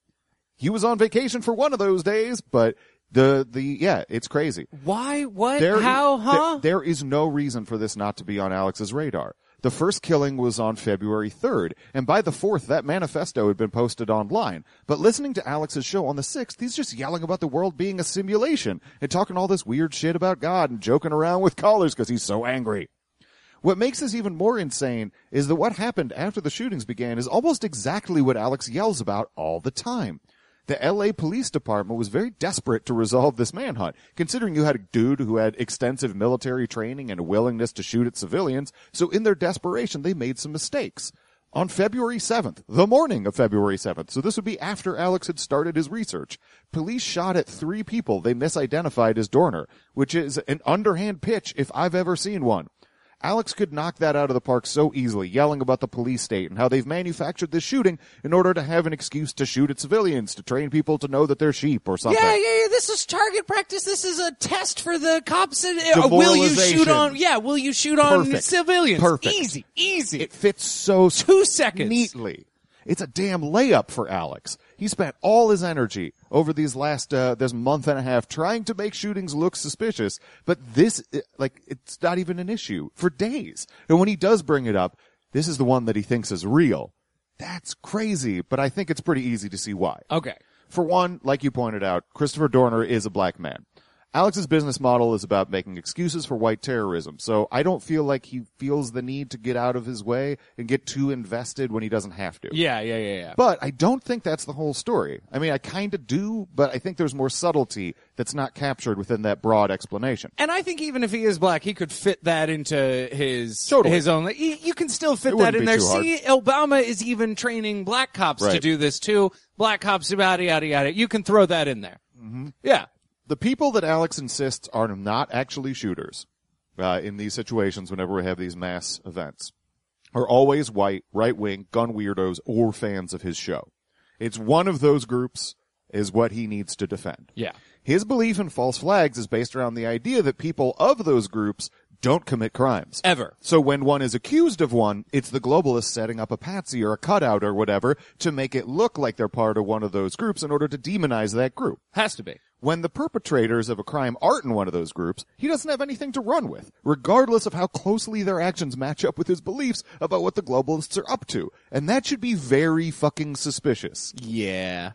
He was on vacation for one of those days, but the, the, yeah, it's crazy. Why? What? There, How? Huh? Th- there is no reason for this not to be on Alex's radar. The first killing was on February third, and by the fourth, that manifesto had been posted online. But listening to Alex's show on the sixth, he's just yelling about the world being a simulation and talking all this weird shit about God and joking around with callers because he's so angry. What makes this even more insane is that what happened after the shootings began is almost exactly what Alex yells about all the time. The L A Police Department was very desperate to resolve this manhunt, considering you had a dude who had extensive military training and a willingness to shoot at civilians, so in their desperation, they made some mistakes. On February seventh, the morning of February seventh, so this would be after Alex had started his research, police shot at three people they misidentified as Dorner, which is an underhand pitch if I've ever seen one. Alex could knock that out of the park so easily, yelling about the police state and how they've manufactured this shooting in order to have an excuse to shoot at civilians, to train people to know that they're sheep or something. Yeah, yeah, yeah. This is target practice. This is a test for the cops. Uh, will you shoot on? Yeah, will you shoot on Perfect. civilians? Perfect. Easy, easy. It fits so two seconds neatly. It's a damn layup for Alex. He spent all his energy over these last, uh, this month and a half trying to make shootings look suspicious, but this, like, it's not even an issue for days. And when he does bring it up, this is the one that he thinks is real. That's crazy, but I think it's pretty easy to see why. Okay. For one, like you pointed out, Christopher Dorner is a black man. Alex's business model is about making excuses for white terrorism, so I don't feel like he feels the need to get out of his way and get too invested when he doesn't have to. Yeah, yeah, yeah, yeah. But I don't think that's the whole story. I mean, I kind of do, but I think there's more subtlety that's not captured within that broad explanation. And I think even if he is black, he could fit that into his Totally. his own. You, you can still fit It that wouldn't in be there. too hard. See, Obama is even training black cops to Right. do this too. Black cops, yada yada yada. You can throw that in there. Mm-hmm. Yeah. The people that Alex insists are not actually shooters uh, in these situations whenever we have these mass events are always white, right-wing, gun weirdos, or fans of his show. It's one of those groups is what he needs to defend. Yeah. His belief in false flags is based around the idea that people of those groups don't commit crimes. Ever. So when one is accused of one, it's the globalists setting up a patsy or a cutout or whatever to make it look like they're part of one of those groups in order to demonize that group. Has to be. When the perpetrators of a crime aren't in one of those groups, he doesn't have anything to run with, regardless of how closely their actions match up with his beliefs about what the globalists are up to. And that should be very fucking suspicious. Yeah.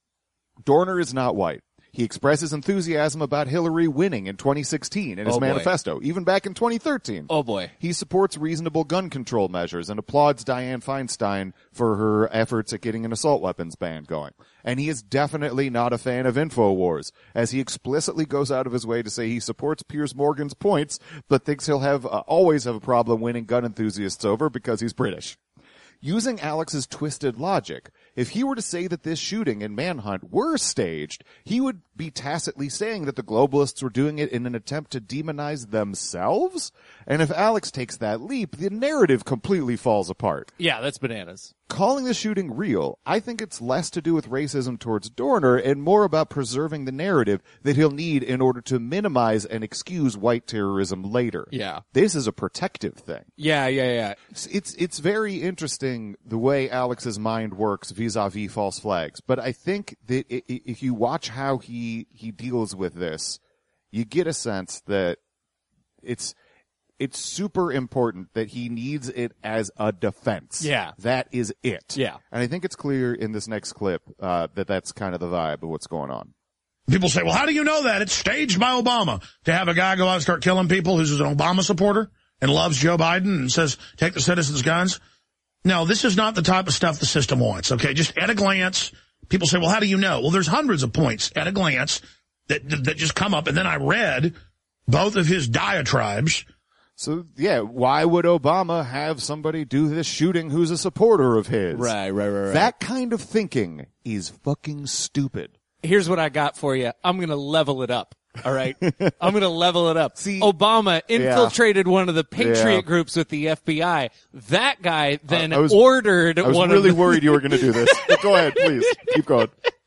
Dorner is not white. He expresses enthusiasm about Hillary winning in twenty sixteen in his Oh, boy. manifesto, even back in twenty thirteen. Oh boy. He supports reasonable gun control measures and applauds Dianne Feinstein for her efforts at getting an assault weapons ban going. And he is definitely not a fan of InfoWars, as he explicitly goes out of his way to say he supports Piers Morgan's points, but thinks he'll have uh, always have a problem winning gun enthusiasts over because he's British. Using Alex's twisted logic, if he were to say that this shooting and manhunt were staged, he would be tacitly saying that the globalists were doing it in an attempt to demonize themselves? And if Alex takes that leap, the narrative completely falls apart. Yeah, that's bananas. calling the shooting real, I think it's less to do with racism towards Dorner and more about preserving the narrative that he'll need in order to minimize and excuse white terrorism later. Yeah. This is a protective thing. Yeah, yeah, yeah. It's, it's, it's very interesting the way Alex's mind works vis-a-vis false flags. But I think that if you watch how he, he deals with this, you get a sense that it's, it's super important that he needs it as a defense. Yeah. That is it. Yeah. And I think it's clear in this next clip, uh, that that's kind of the vibe of what's going on. People say, well, how do you know that? It's staged by Obama to have a guy go out and start killing people who's an Obama supporter and loves Joe Biden and says, take the citizens' guns. No, this is not the type of stuff the system wants, okay? Just at a glance, people say, well, how do you know? Well, there's hundreds of points at a glance that, that just come up. And then I read both of his diatribes. So, yeah, why would Obama have somebody do this shooting who's a supporter of his? Right, right, right, right. That kind of thinking is fucking stupid. Here's what I got for you. I'm going to level it up. All right. I'm going to level it up. See, Obama infiltrated yeah. one of the Patriot yeah. groups with the F B I. That guy then uh, I was, ordered I was one really of the... worried you were going to do this. But go ahead, please. Keep going.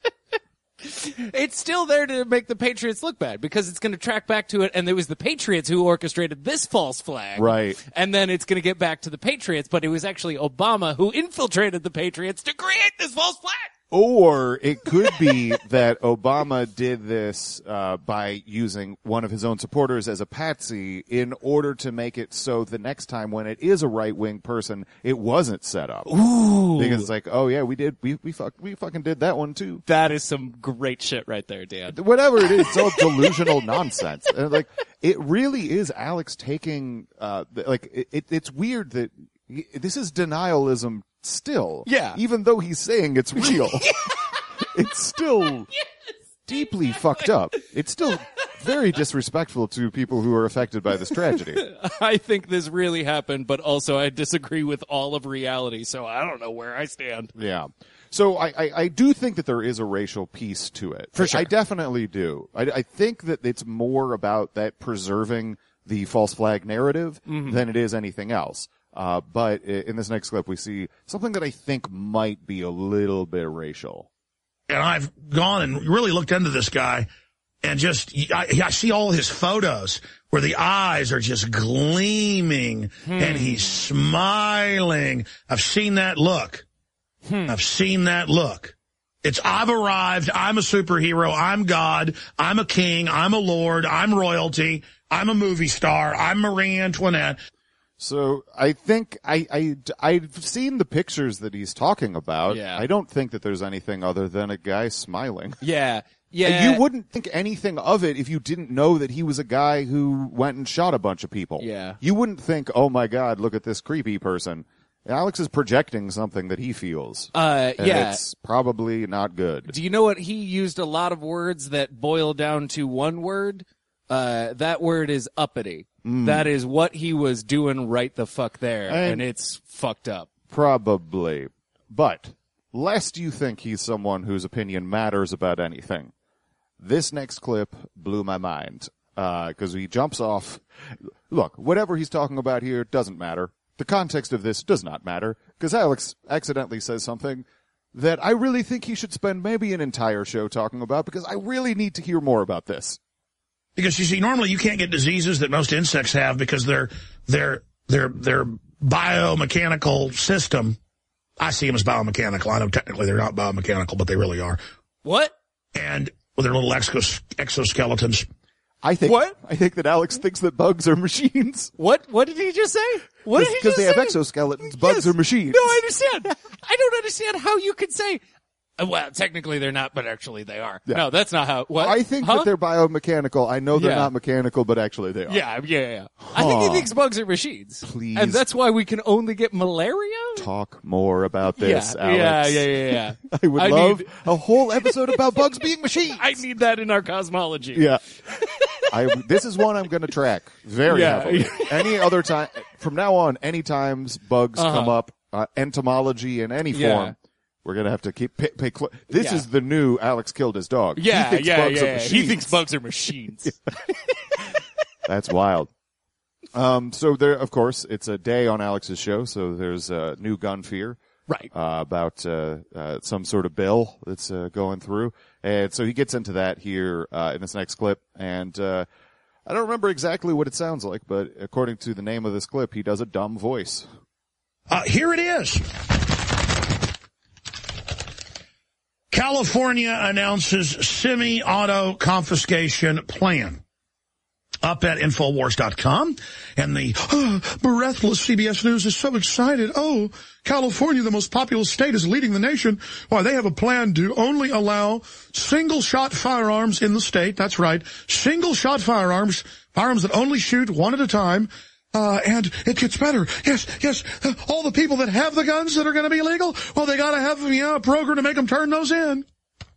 It's still there to make the Patriots look bad because it's going to track back to it. And it was the Patriots who orchestrated this false flag. Right. And then it's going to get back to the Patriots, but it was actually Obama who infiltrated the Patriots to create this false flag. Or it could be that Obama did this uh by using one of his own supporters as a patsy in order to make it so the next time when it is a right-wing person, it wasn't set up. Ooh. Because it's like, oh yeah, we did, we we, fuck, we fucking did that one too. That is some great shit right there, Dan. Whatever it is, it's all delusional nonsense. And like, it really is Alex taking, uh like, it, it it's weird that he, this is denialism still. Yeah. Even though he's saying it's real. It's still yes, deeply exactly. fucked up. It's still very disrespectful to people who are affected by this tragedy. I think this really happened, but also I disagree with all of reality, so I don't know where I stand. Yeah. So I, I, I do think that there is a racial piece to it. For sure. I definitely do. I, I think that it's more about that preserving the false flag narrative mm-hmm. than it is anything else. Uh, but in this next clip, we see something that I think might be a little bit racial. And I've gone and really looked into this guy and just, I, I see all his photos where the eyes are just gleaming hmm. and he's smiling. I've seen that look. Hmm. I've seen that look. It's, I've arrived. I'm a superhero. I'm God. I'm a king. I'm a lord. I'm royalty. I'm a movie star. I'm Marie Antoinette. So I think I, I, I've seen the pictures that he's talking about. Yeah. I don't think that there's anything other than a guy smiling. Yeah. Yeah. You wouldn't think anything of it if you didn't know that he was a guy who went and shot a bunch of people. Yeah. You wouldn't think, oh my God, look at this creepy person. Alex is projecting something that he feels. Uh, and yeah. it's probably not good. Do you know what? He used a lot of words that boil down to one word. Uh, that word is uppity. Mm. That is what he was doing right the fuck there, and, and it's fucked up. Probably. But, lest you think he's someone whose opinion matters about anything, this next clip blew my mind. Because uh, he jumps off. Look, whatever he's talking about here doesn't matter. The context of this does not matter, because Alex accidentally says something that I really think he should spend maybe an entire show talking about, because I really need to hear more about this. Because you see, normally you can't get diseases that most insects have because their their their their biomechanical system. I see them as biomechanical. I know technically they're not biomechanical, but they really are. What? And with their little exos, exoskeletons. I think what? I think that Alex thinks that bugs are machines. What? What did he just say? What did he just say? Because they have exoskeletons. Bugs yes. are machines. No, I understand. I don't understand how you could say. Well, technically they're not, but actually they are. Yeah. No, that's not how. What? I think huh? that they're biomechanical. I know they're yeah. not mechanical, but actually they are. Yeah, yeah, yeah. Huh. I think he thinks bugs are machines. Please. And that's why we can only get malaria? Talk more about this, yeah, Alex. Yeah, yeah, yeah, yeah. I would I love need... a whole episode about bugs being machines. I need that in our cosmology. Yeah. I, this is one I'm going to track very yeah. heavily. Any other time, from now on, any times bugs uh-huh. come up, uh, entomology in any yeah. form, we're going to have to keep pay, pay cl- This yeah. is the new Alex killed his dog. Yeah, he thinks yeah, bugs yeah. are machines. He thinks bugs are machines. That's wild. Um, so there, of course, it's a day on Alex's show, so there's a new gun fear. Right. Uh, about, uh, uh, some sort of bill that's, uh, going through. And so he gets into that here, uh, in this next clip. And, uh, I don't remember exactly what it sounds like, but according to the name of this clip, he does a dumb voice. Uh, here it is. California announces semi-auto confiscation plan. Up at Infowars dot com. And the uh, breathless C B S News is so excited. Oh, California, the most populous state, is leading the nation. Why, they have a plan to only allow single-shot firearms in the state. That's right. Single-shot firearms, firearms that only shoot one at a time. Uh, and it gets better. Yes, yes. Uh, all the people that have the guns that are going to be illegal, well, they got to have you know, a program to make them turn those in.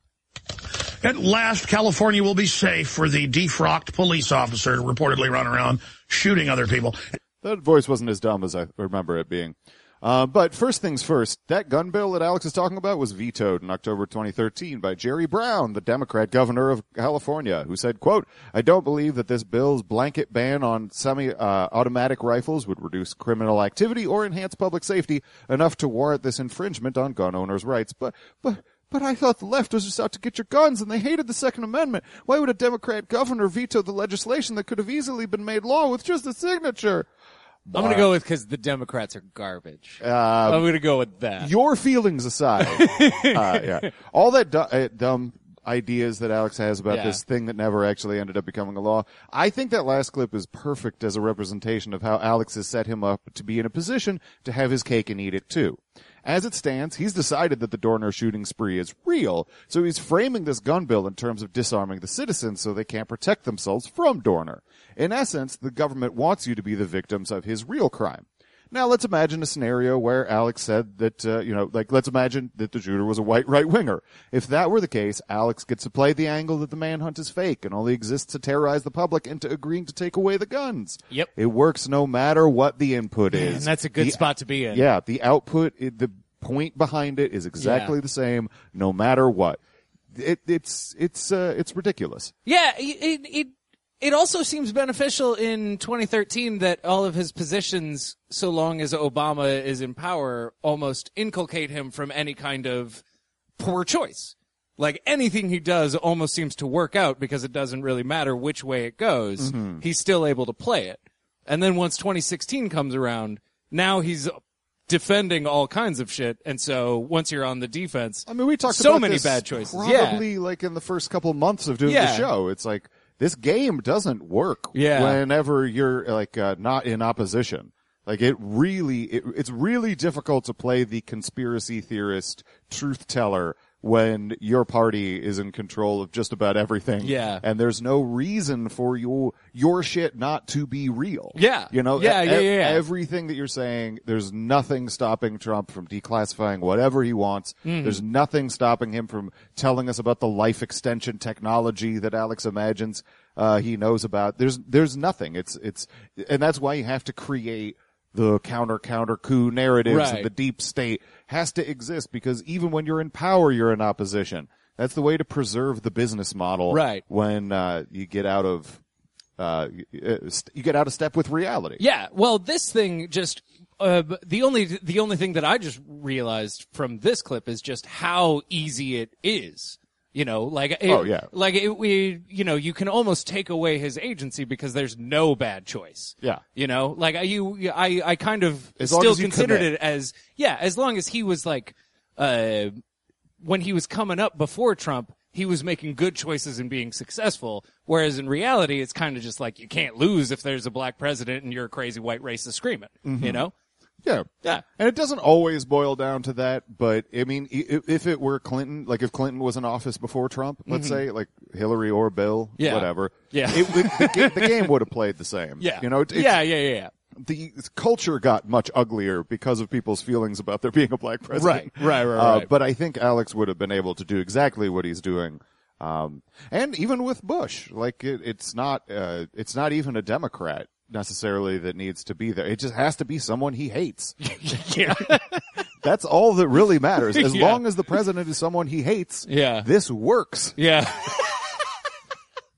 At last, California will be safe for the defrocked police officer to reportedly run around shooting other people. That voice wasn't as dumb as I remember it being. Uh, but first things first, that gun bill that Alex is talking about was vetoed in October twenty thirteen by Jerry Brown, the Democrat governor of California, who said, quote, I don't believe that this bill's blanket ban on semi-automatic uh, rifles would reduce criminal activity or enhance public safety enough to warrant this infringement on gun owners' rights. But, but, But I thought the left was just out to get your guns, and they hated the Second Amendment. Why would a Democrat governor veto the legislation that could have easily been made law with just a signature? I'm going to go with because the Democrats are garbage. Uh, I'm going to go with that. Your feelings aside, uh, yeah, all that du- uh, dumb ideas that Alex has about Yeah. this thing that never actually ended up becoming a law. I think that last clip is perfect as a representation of how Alex has set him up to be in a position to have his cake and eat it too. As it stands, he's decided that the Dorner shooting spree is real, so he's framing this gun bill in terms of disarming the citizens so they can't protect themselves from Dorner. In essence, the government wants you to be the victims of his real crime. Now, let's imagine a scenario where Alex said that, uh, you know, like, let's imagine that the shooter was a white right-winger. If that were the case, Alex gets to play the angle that the manhunt is fake and only exists to terrorize the public into agreeing to take away the guns. Yep. It works no matter what the input is. And that's a good The- spot to be in. Yeah, the output, it, the point behind it is exactly Yeah. the same, no matter what. It, it's, it's, uh, it's ridiculous. Yeah, it, it, it also seems beneficial in twenty thirteen that all of his positions, so long as Obama is in power, almost inculcate him from any kind of poor choice. Like anything he does almost seems to work out because it doesn't really matter which way it goes. Mm-hmm. He's still able to play it. And then once twenty sixteen comes around, now he's defending all kinds of shit. And so once you're on the defense, I mean, we talked so about many this bad choices. Yeah. Probably like in the first couple months of doing Yeah. the show. It's like, this game doesn't work Yeah. whenever you're like, uh, not in opposition. Like it really, it, it's really difficult to play the conspiracy theorist truth teller when your party is in control of just about everything. Yeah. And there's no reason for your, your shit not to be real. Yeah. You know, Yeah, e- yeah, yeah, yeah. everything that you're saying, there's nothing stopping Trump from declassifying whatever he wants. Mm-hmm. There's nothing stopping him from telling us about the life extension technology that Alex imagines, uh, he knows about. There's, there's nothing. It's, it's, and that's why you have to create the counter counter coup narratives Right. and the deep state has to exist because even when you're in power, you're in opposition. That's the way to preserve the business model. Right. When, uh, you get out of, uh, you get out of step with reality. Yeah, well, this thing just uh, the only the only thing that I just realized from this clip is just how easy it is. You know, like it, Oh, yeah. like it, we, you know, you can almost take away his agency because there's no bad choice. Yeah. You know, like I, you, I, I kind of As long still as you considered commit. it as yeah, as long as he was like, uh, when he was coming up before Trump, he was making good choices and being successful. Whereas in reality, it's kind of just like you can't lose if there's a black president and you're a crazy white racist screaming. Mm-hmm. You know? Yeah. Yeah. And it doesn't always boil down to that, but I mean, i- if it were Clinton, like if Clinton was in office before Trump, let's say, like Hillary or Bill, Mm-hmm. Yeah. whatever. Yeah. It, it, the, ga- the game would have played the same. Yeah. You know, it, it's- yeah, yeah, yeah, yeah. the culture got much uglier because of people's feelings about there being a black president. Right, right, right, Uh, right. but I think Alex would have been able to do exactly what he's doing. Um, and even with Bush, like it, it's not, uh, it's not even a Democrat necessarily that needs to be there. It just has to be someone he hates. Yeah. That's all that really matters. As Yeah. long as the president is someone he hates, Yeah. this works. Yeah.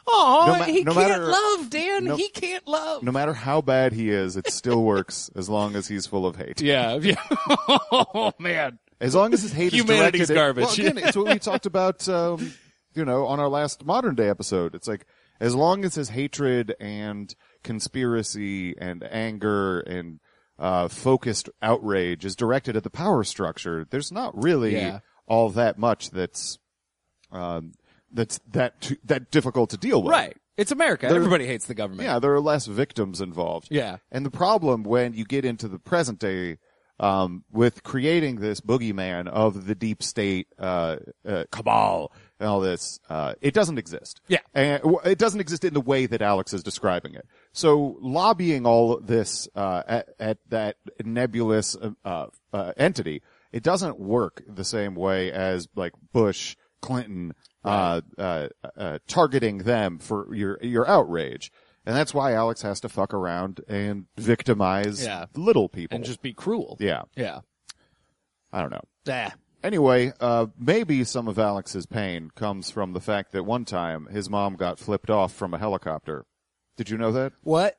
Oh, No ma- he no can't matter- love, Dan. no- he can't love. No matter how bad he is, it still works as long as he's full of hate. Yeah. yeah. Oh, man. As long as his hate Humanity's is directed garbage. At, well, again, it's what we talked about, um, you know, on our last modern day episode. It's like, as long as his hatred and conspiracy and anger and uh focused outrage is directed at the power structure, there's not really Yeah. all that much that's um that's that t- that difficult to deal with. Right. It's America. There- Everybody hates the government. Yeah, there are less victims involved. Yeah. And the problem when you get into the present day, um, with creating this boogeyman of the deep state, uh, uh, cabal and all this, uh, it doesn't exist. Yeah. And w- it doesn't exist in the way that Alex is describing it. So lobbying all this, uh, at, at that nebulous, uh, uh, entity, it doesn't work the same way as like Bush, Clinton, uh, uh, uh, targeting them for your, your outrage. And that's why Alex has to fuck around and victimize Yeah. little people. And just be cruel. yeah. Yeah. I don't know. Ah. Anyway, uh, maybe some of Alex's pain comes from the fact that one time his mom got flipped off from a helicopter. Did you know that? What?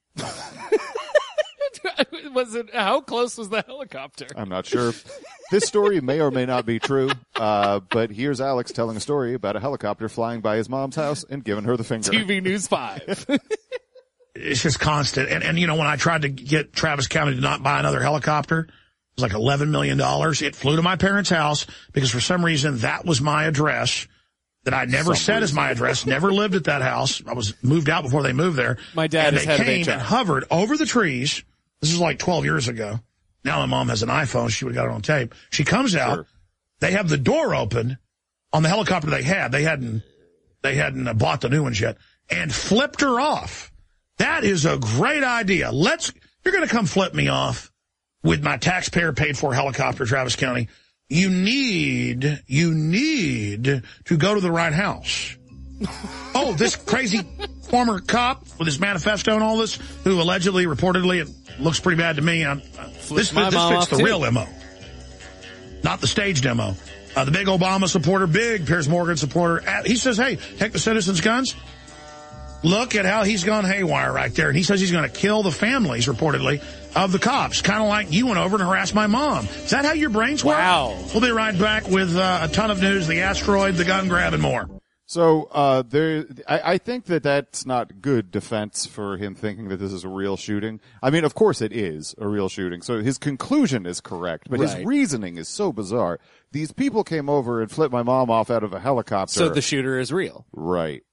Was it, how close was the helicopter? I'm not sure. This story may or may not be true, uh, but here's Alex telling a story about a helicopter flying by his mom's house and giving her the finger. T V News five. It's just constant. And, and, you know, when I tried to get Travis County to not buy another helicopter, it was like eleven million dollars. It flew to my parents' house because for some reason that was my address that I never Some set reason. as my address, never lived at that house. I was moved out before they moved there. My dad and is they head of came H R. and hovered over the trees. This was like twelve years ago. Now my mom has an iPhone. She would have got it on tape. She comes out. Sure. They have the door open on the helicopter they had. They hadn't, they hadn't uh, bought the new ones yet, and flipped her off. That is a great idea. Let's, you're going to come flip me off with my taxpayer paid for helicopter, Travis County. You need, you need to go to the right house. Oh, this crazy former cop with his manifesto and all this, who allegedly, reportedly, it looks pretty bad to me. I'm, this, my this mom fits off the too. real M O, not the stage demo. Uh, the big Obama supporter, big Piers Morgan supporter. Uh, he says, hey, take the citizens' guns. Look at how he's gone haywire right there. And he says he's going to kill the families, reportedly, of the cops. Kind of like you went over and harassed my mom. Is that how your brains work? Wow. We'll be right back with uh, a ton of news, the asteroid, the gun grab, and more. So, uh, there, I, I think that that's not good defense for him thinking that this is a real shooting. I mean, of course it is a real shooting. So his conclusion is correct, but his Right. reasoning is so bizarre. These people came over and flipped my mom off out of a helicopter. So the shooter is real. Right.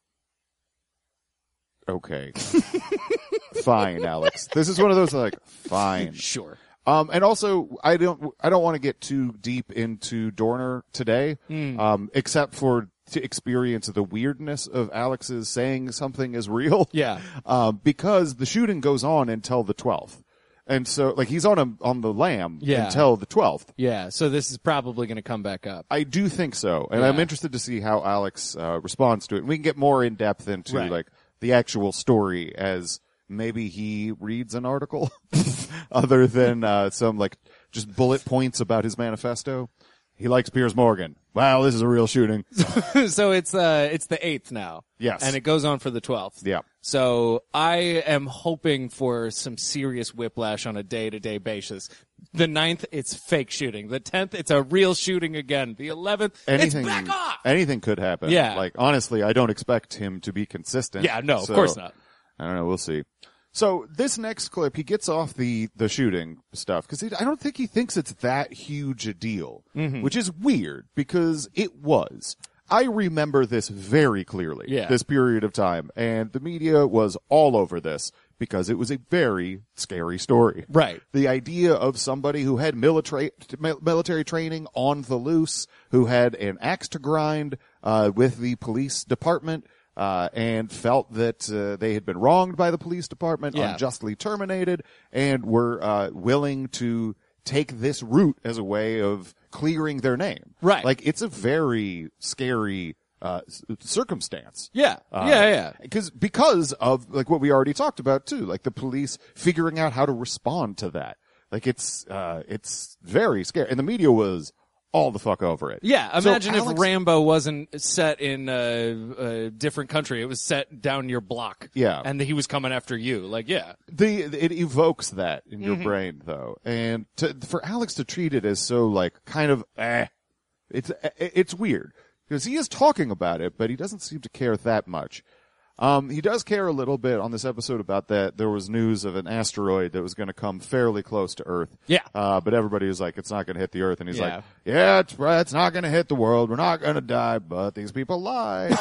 Okay. Fine, Alex. This is one of those like, fine. Sure. Um, and also, I don't, I don't want to get too deep into Dorner today, Hmm. um, except for to experience the weirdness of Alex's saying something is real. Yeah. Um, because the shooting goes on until the twelfth. And so, like, he's on a, on the lam Yeah. until the twelfth. Yeah. So this is probably going to come back up. I do think so. And Yeah. I'm interested to see how Alex, uh, responds to it. And we can get more in depth into, Right. like, the actual story as maybe he reads an article other than, uh, some, like, just bullet points about his manifesto. He likes Piers Morgan. Wow, this is a real shooting. So it's, uh, it's the eighth now. Yes. And it goes on for the twelfth. Yeah. So I am hoping for some serious whiplash on a day-to-day basis. The ninth, it's fake shooting. The tenth, it's a real shooting again. The eleventh, Anything, it's back off. anything could happen. Yeah. Like, honestly, I don't expect him to be consistent. Yeah, no, of So, course not. I don't know. We'll see. So this next clip, he gets off the, the shooting stuff because I don't think he thinks it's that huge a deal, Mm-hmm. which is weird because it was. I remember this very clearly, Yeah. this period of time, and the media was all over this because it was a very scary story. Right. The idea of somebody who had military military training on the loose, who had an axe to grind uh, with the police department, uh, and felt that uh, they had been wronged by the police department, Yeah. unjustly terminated, and were uh, willing to take this route as a way of clearing their name. Right. Like, it's a very scary uh c- circumstance. Yeah. Uh, yeah, yeah. Because because of like what we already talked about too, like the police figuring out how to respond to that. Like it's uh it's very scary, and the media was all the fuck over it. Yeah, So imagine Alex- if Rambo wasn't set in a, a different country. It was set down your block. Yeah. And he was coming after you. Like, yeah. The it evokes that in your Mm-hmm. brain though, and to, for Alex to treat it as so like kind of eh, it's it's weird because he is talking about it, but he doesn't seem to care that much. Um, he does care a little bit on this episode about that. There was news of an asteroid that was going to come fairly close to Earth. Yeah. Uh, but everybody was like, it's not going to hit the Earth. And he's Yeah. like, yeah, it's, it's not going to hit the world. We're not going to die, but these people lie.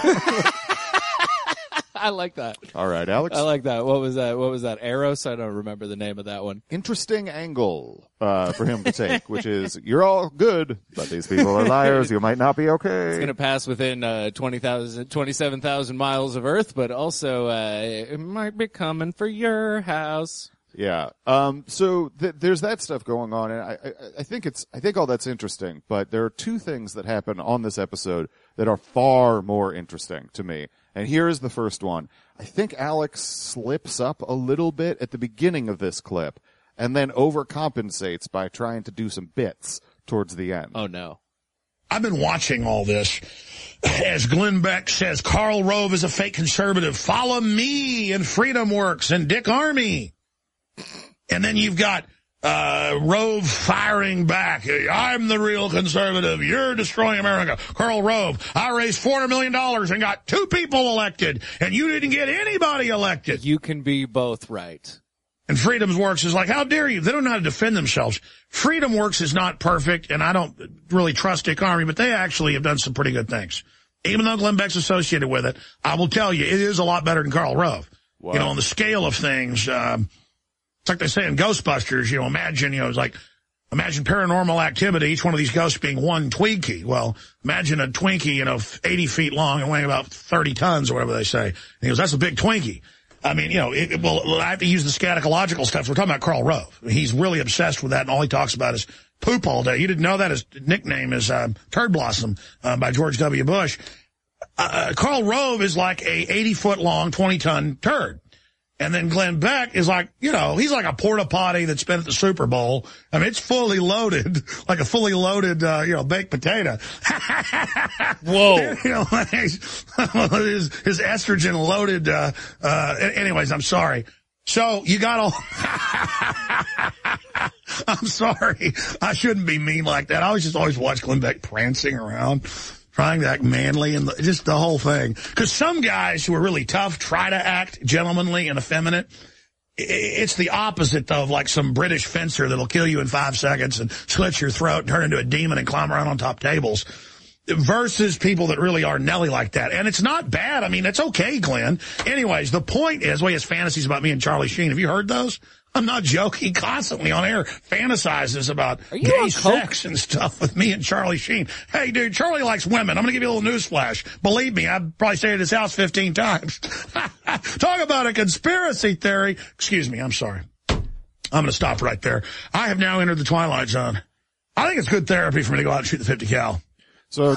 I like that. All right, Alex. I like that. What was that? What was that? Eros? I don't remember the name of that one. Interesting angle uh, for him to take, which is, you're all good, but these people are liars. You might not be okay. It's going to pass within uh, twenty thousand, twenty-seven thousand miles of Earth, but also uh, it might be coming for your house. Yeah. Um, so th- there's that stuff going on, and I, I, I think it's, I think all that's interesting, but there are two things that happen on this episode that are far more interesting to me. And here is the first one. I think Alex slips up a little bit at the beginning of this clip and then overcompensates by trying to do some bits towards the end. Oh, no. I've been watching all this. As Glenn Beck says, Karl Rove is a fake conservative. Follow me and Freedom Works and Dick Armey. And then you've got uh Rove firing back. I'm the real conservative. You're destroying America. Karl Rove, I raised four hundred million dollars and got two people elected, and you didn't get anybody elected. You can be both right. And Freedom Works is like, how dare you? They don't know how to defend themselves. Freedom Works is not perfect, and I don't really trust Dick Armey, but they actually have done some pretty good things. Even though Glenn Beck's associated with it, I will tell you, it is a lot better than Karl Rove. Wow. You know, on the scale of things, um, it's like they say in Ghostbusters, you know, imagine, you know, it's like, imagine Paranormal Activity, each one of these ghosts being one Twinkie. Well, imagine a Twinkie, you know, eighty feet long and weighing about thirty tons or whatever they say. And he goes, that's a big Twinkie. I mean, you know, it, it, well, I have to use the scatological stuff. We're talking about Karl Rove. He's really obsessed with that, and all he talks about is poop all day. You didn't know that his nickname is uh, Turd Blossom uh, by George W. Bush. Uh, Karl Rove is like a eighty-foot-long, twenty-ton turd. And then Glenn Beck is like, you know, he's like a porta potty that's been at the Super Bowl. I mean, it's fully loaded, like a fully loaded, uh, you know, baked potato. Whoa. You know, his, his estrogen loaded, uh, uh, anyways, I'm sorry. So you got all, I'm sorry. I shouldn't be mean like that. I was just always watch Glenn Beck prancing around, trying to act manly, and the, just the whole thing. Because some guys who are really tough try to act gentlemanly and effeminate. It's the opposite of like some British fencer that'll kill you in five seconds and slit your throat and turn into a demon and climb around on top tables. Versus people that really are Nelly like that. And it's not bad. I mean, it's okay, Glenn. Anyways, the point is, well, he has fantasies about me and Charlie Sheen. Have you heard those? I'm not joking. Constantly on air fantasizes about gay sex and stuff with me and Charlie Sheen. Hey, dude, Charlie likes women. I'm going to give you a little news flash. Believe me, I've probably stayed at his house fifteen times. Talk about a conspiracy theory. Excuse me, I'm sorry. I'm going to stop right there. I have now entered the Twilight Zone. I think it's good therapy for me to go out and shoot the fifty cal. So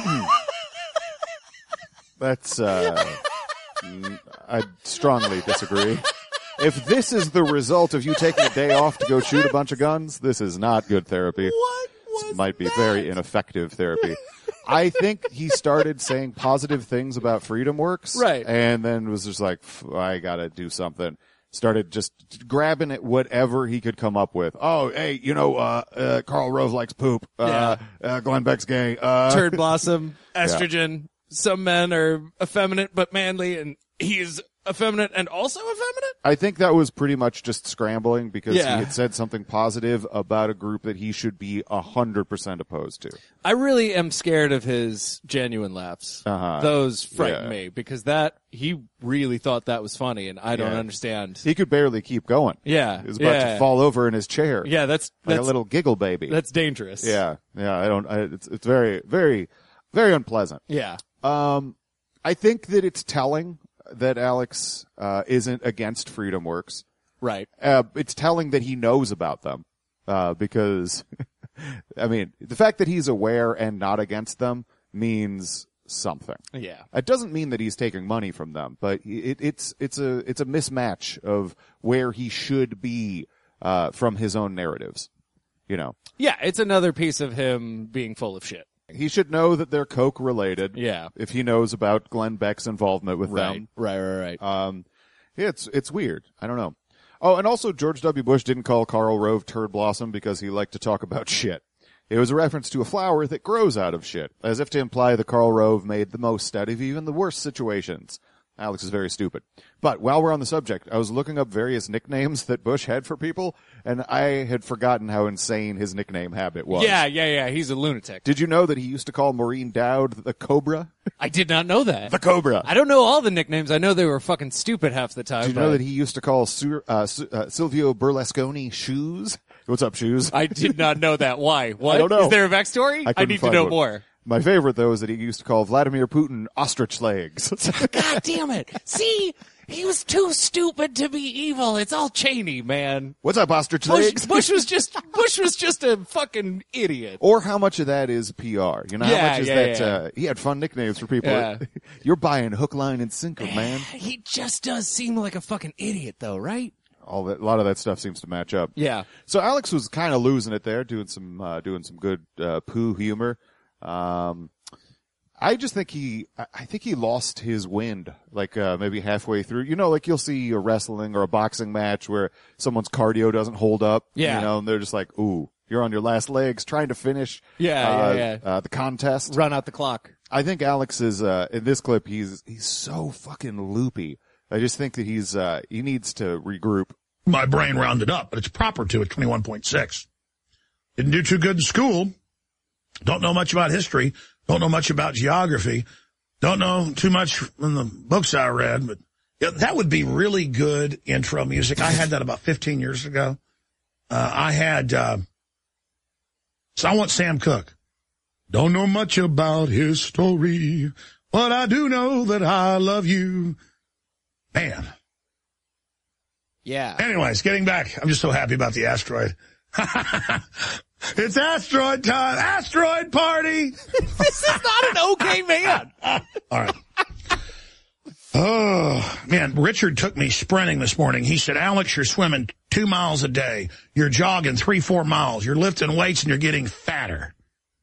that's, uh, I strongly disagree. If this is the result of you taking a day off to go shoot a bunch of guns, this is not good therapy. What was This might be that? very ineffective therapy. I think he started saying positive things about Freedom Works. Right. And then was just like, I gotta do something. Started just grabbing at whatever he could come up with. Oh, hey, you know, uh, uh, Karl Rove likes poop. Uh, uh, Glenn Beck's gay. Uh, Turd blossom, estrogen. Some men are effeminate but manly, and he's effeminate and also effeminate? I think that was pretty much just scrambling because Yeah. he had said something positive about a group that he should be a hundred percent opposed to. I really am scared of his genuine laughs. Uh-huh. Those frighten Yeah. me because that he really thought that was funny, and I don't Yeah. understand. He could barely keep going. Yeah, He was about yeah. to fall over in his chair. Yeah, that's Like that's a little giggle baby. that's dangerous. Yeah. Yeah. I don't, I, it's, it's very, very, very unpleasant. yeah. Um, I think that it's telling that Alex, uh, isn't against Freedom Works. Right. Uh, it's telling that he knows about them, uh, because, I mean, the fact that he's aware and not against them means something. Yeah. It doesn't mean that he's taking money from them, but it, it's, it's a, it's a mismatch of where he should be, uh, from his own narratives. you know. Yeah, it's another piece of him being full of shit. He should know that they're Coke related. Yeah. If he knows about Glenn Beck's involvement with Right, them. right, right, right. Um, yeah, it's, it's weird. I don't know. Oh, and also George W. Bush didn't call Karl Rove Turd Blossom because he liked to talk about shit. It was a reference to a flower that grows out of shit, as if to imply that Karl Rove made the most out of even the worst situations. Alex is very stupid. But while we're on the subject, I was looking up various nicknames that Bush had for people, and I had forgotten how insane his nickname habit was. Yeah, yeah, yeah. He's a lunatic. Did you know that he used to call Maureen Dowd the Cobra? I did not know that. The Cobra. I don't know all the nicknames. I know they were fucking stupid half the time. Did you but know that he used to call Su- uh, Su- uh, Silvio Berlusconi Shoes? What's up, Shoes? I did not know that. Why? What? I don't know. Is there a backstory? I I, couldn't need to find know one. more. My favorite, though, is that he used to call Vladimir Putin ostrich legs. God damn it. See? He was too stupid to be evil. It's all Cheney, man. What's up, ostrich Bush, legs? Bush was just Bush was just a fucking idiot. Or how much of that is P R? You know, Yeah, how much is yeah, that, yeah. uh, he had fun nicknames for people. Yeah. You're buying hook, line, and sinker, man. He just does seem like a fucking idiot, though, right? All that, a lot of that stuff seems to match up. Yeah. So Alex was kind of losing it there, doing some, uh, doing some good, uh, poo humor. Um, I just think he, I think he lost his wind, like, uh, maybe halfway through. You know, like you'll see a wrestling or a boxing match where someone's cardio doesn't hold up. Yeah. You know, and they're just like, ooh, you're on your last legs trying to finish, Yeah, uh, yeah, yeah. Uh, the contest. Run out the clock. I think Alex is, uh, in this clip, he's, he's so fucking loopy. I just think that he's, uh, he needs to regroup. My brain rounded up, but it's proper to at twenty-one point six. Didn't do too good in school. Don't know much about history. Don't know much about geography. Don't know too much from the books I read, but yeah, that would be really good intro music. I had that about fifteen years ago. Uh, I had, uh, so I want Sam Cooke. Don't know much about history, but I do know that I love you. Man. Yeah. Anyways, getting back. I'm just so happy about the asteroid. It's asteroid time. Asteroid party. This is not an okay man. All right. Oh, man, Richard took me sprinting this morning. He said, Alex, you're swimming two miles a day. You're jogging three, four miles. You're lifting weights and you're getting fatter.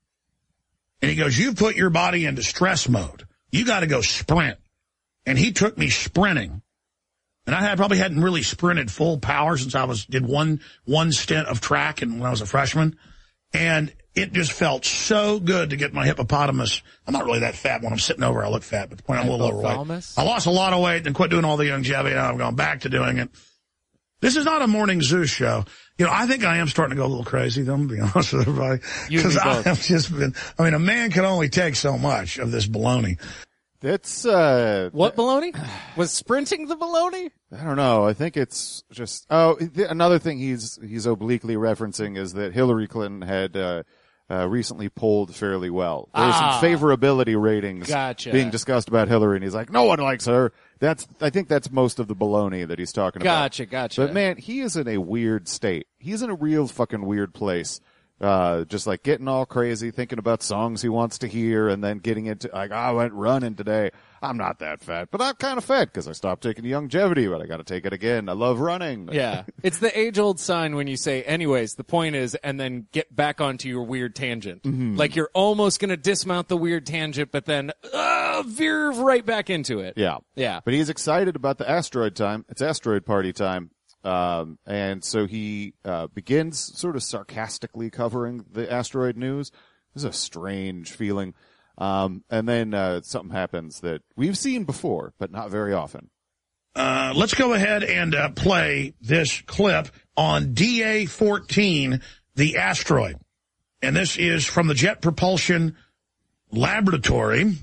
And he goes, you've put your body into stress mode. You got to go sprint. And he took me sprinting. And I had probably hadn't really sprinted full power since I was did one one stint of track and when I was a freshman. And it just felt so good to get my hippopotamus. I'm not really that fat when I'm sitting over. I look fat, but the point I'm a little overweight. Hypothalamus? I lost a lot of weight and quit doing all the longevity. Now I've gone back to doing it. This is not a morning zoo show. You know, I think I am starting to go a little crazy, though, I'm going to be honest with everybody. You and Because me I both. have just been, I mean, a man can only take so much of this baloney. That's, uh, What baloney? Was sprinting the baloney? I don't know. I think it's just, oh, th- another thing he's, he's obliquely referencing is that Hillary Clinton had, uh, uh, recently polled fairly well. There's Ah. some favorability ratings Gotcha. being discussed about Hillary, and he's like, no one likes her. That's, I think that's most of the baloney that he's talking about. Gotcha, gotcha. But man, he is in a weird state. He's in a real fucking weird place. Uh, just like getting all crazy, thinking about songs he wants to hear, and then getting into, like, oh, I went running today. I'm not that fat, but I'm kind of fat because I stopped taking longevity, but I got to take it again. I love running. Yeah. It's the age-old sign when you say, anyways, the point is, and then get back onto your weird tangent. Mm-hmm. Like you're almost going to dismount the weird tangent, but then uh, veer right back into it. Yeah. Yeah. But he's excited about the asteroid time. It's asteroid party time. Um, and so he, uh, begins sort of sarcastically covering the asteroid news. This is a strange feeling. Um, and then, uh, something happens that we've seen before, but not very often. Uh, let's go ahead and uh, play this clip on D A fourteen, the asteroid. And this is from the Jet Propulsion Laboratory.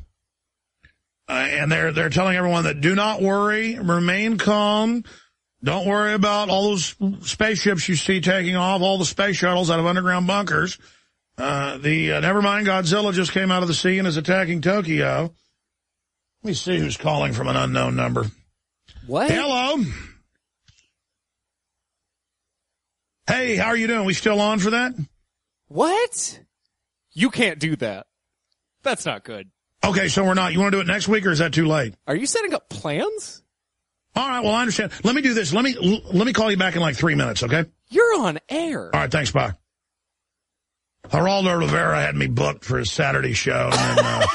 Uh, and they're, they're telling everyone that do not worry, remain calm. Don't worry about all those spaceships you see taking off, all the space shuttles out of underground bunkers. Uh, the, uh, never mind, Godzilla just came out of the sea and is attacking Tokyo. Let me see who's calling from an unknown number. What? Hello. Hey, how are you doing? We still on for that? What? You can't do that. That's not good. Okay, so we're not. You want to do it next week or is that too late? Are you setting up plans? All right, well, I understand. Let me do this. Let me, let me call you back in like three minutes, okay? You're on air. All right, thanks, bye. Geraldo Rivera had me booked for his Saturday show, and then uh,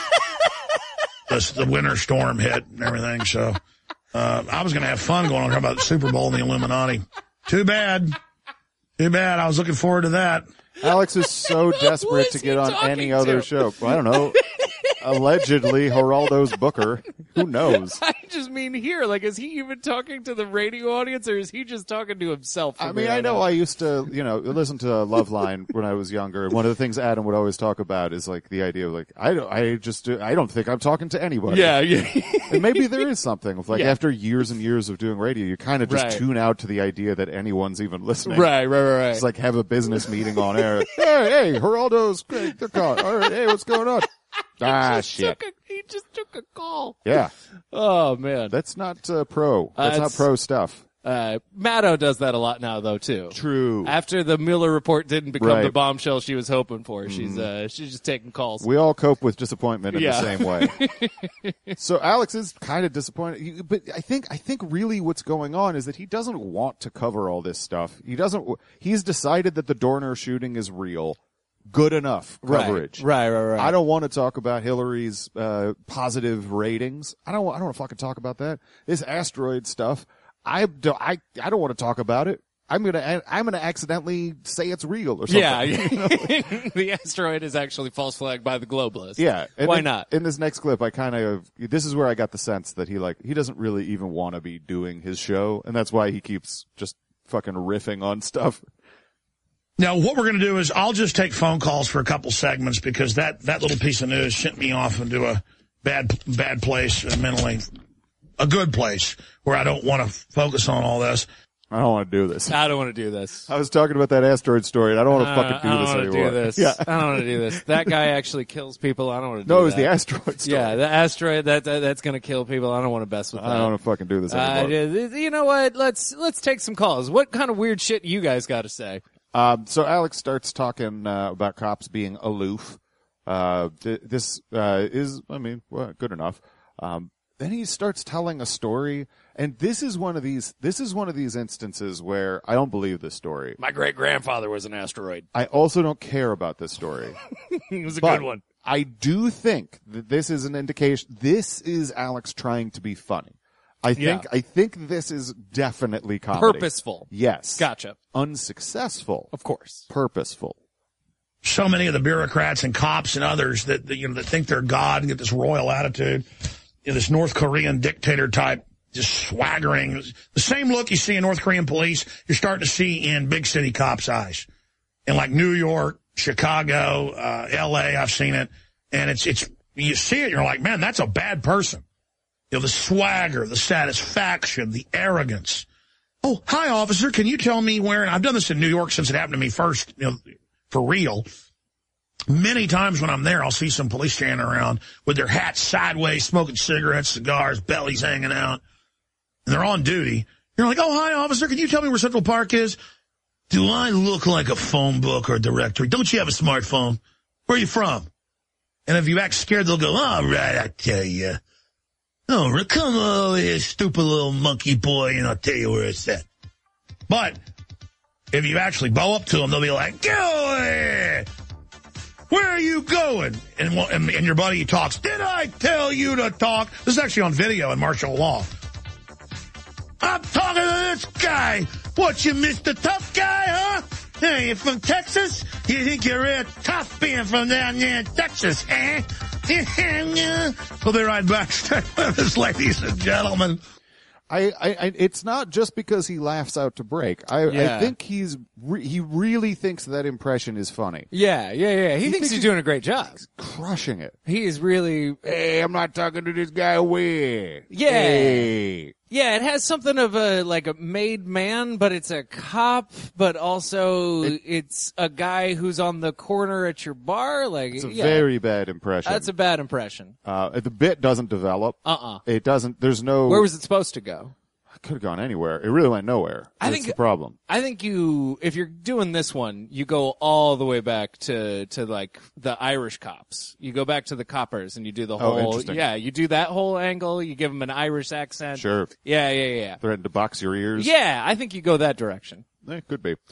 the, the winter storm hit and everything. So uh, I was going to have fun going on talking about the Super Bowl and the Illuminati. Too bad. Too bad. I was looking forward to that. Alex is so desperate to get on any other to? show. Well, I don't know. Allegedly, Geraldo's booker. Who knows? I just mean here. Like, is he even talking to the radio audience, or is he just talking to himself? I mean, I know I used to, you know, listen to Loveline when I was younger. One of the things Adam would always talk about is like the idea of like, I don't, I just, I don't think I'm talking to anybody. Yeah, yeah. And maybe there is something. Like yeah. after years and years of doing radio, you kind of just right. tune out to the idea that anyone's even listening. Right, right, right, right. It's like have a business meeting on air. Hey, hey, Geraldo's great. They're calling. All right, hey, what's going on? Ah, shit. A, he just took a call. Yeah. Oh, man. That's not uh, pro. That's uh, not pro stuff. Uh, Maddow does that a lot now, though, too. True. After the Mueller report didn't become right. the bombshell she was hoping for, she's uh, she's just taking calls. We all cope with disappointment in yeah. the same way. So Alex is kind of disappointed, but I think I think really what's going on is that he doesn't want to cover all this stuff. He doesn't. He's decided that the Dorner shooting is real. Good enough coverage. Right, right, right, right. I don't want to talk about Hillary's uh, positive ratings. I don't. I don't want to fucking talk about that. This asteroid stuff. I don't. I. I don't want to talk about it. I'm gonna. I'm gonna accidentally say it's real or something. Yeah. You know? The asteroid is actually false flagged by the globalists. Yeah. And Why then, not? In this next clip, I kind of. This is where I got the sense that he like he doesn't really even want to be doing his show, and that's why he keeps just fucking riffing on stuff. Now, what we're going to do is I'll just take phone calls for a couple segments because that, that little piece of news sent me off into a bad bad place uh, mentally, a good place where I don't want to focus on all this. I don't want to do this. I don't want to do this. I was talking about that asteroid story, and I don't want to Uh, fucking do I this don't anymore. want to do this. Yeah. I don't want to do this. That guy actually kills people. I don't want to do No, that. it was the asteroid story. Yeah, the asteroid that, that that's going to kill people. I don't want to mess with that. I don't want to fucking do this Uh, anymore. you know what? Let's let's take some calls. What kind of weird shit you guys got to say? Um, so Alex starts talking uh, about cops being aloof. Uh, th- this uh, is, I mean, well, good enough. Um, then he starts telling a story, and this is one of these. This is one of these instances where I don't believe this story. My great grandfather was an asteroid. I also don't care about this story. It was a But good one. I do think that this is an indication. This is Alex trying to be funny. I think Yeah. I think this is definitely comedy. Purposeful. Yes. Gotcha. Unsuccessful. Of course. Purposeful. So many of the bureaucrats and cops and others that, that you know that think they're God and get this royal attitude, you know, this North Korean dictator type, just swaggering. The same look you see in North Korean police, you're starting to see in big city cops' eyes. In like New York, Chicago, uh, L A, I've seen it, and it's it's you see it, you're like, man, that's a bad person. You know, the swagger, the satisfaction, the arrogance. Oh, hi, officer. Can you tell me where? And I've done this in New York since it happened to me first, you know, for real. Many times when I'm there, I'll see some police standing around with their hats sideways, smoking cigarettes, cigars, bellies hanging out. And they're on duty. You're like, oh, hi, officer. Can you tell me where Central Park is? Do I look like a phone book or a directory? Don't you have a smartphone? Where are you from? And if you act scared, they'll go, all right, I tell you. Oh, come over here, stupid little monkey boy, and I'll tell you where it's at. But if you actually bow up to them, they'll be like, get over here! Where are you going? And, and, and your buddy talks, did I tell you to talk? This is actually on video in martial law. I'm talking to this guy. What, you Mister Tough Guy, huh? Hey, you from Texas? You think you're real tough being from down there in Texas, eh? We'll be right back. Stay with us, ladies and gentlemen. I, I, I, it's not just because he laughs out to break. I, Yeah. I think he's, re- he really thinks that impression is funny. Yeah, yeah, yeah. He, He thinks thinks he's he- doing a great job. Crushing it. He is really, Hey, I'm not talking to this guy where. Yeah. Hey. yeah, it has something of a, like a made man, but it's a cop, but also It- it's a guy who's on the corner at your bar. Like, It's a yeah, very bad impression. that's a bad impression. uh, the bit doesn't develop. Uh-uh. It doesn't, there's no. Where was it supposed to go? Could have gone anywhere. It really went nowhere. I That's think- the problem. I think you, if you're doing this one, you go all the way back to, to like the Irish cops. You go back to the coppers and you do the Oh, whole, interesting. yeah, you do that whole angle. You give them an Irish accent. Sure. Yeah, yeah, yeah. Threatened to box your ears. Yeah, I think you go that direction. It could be.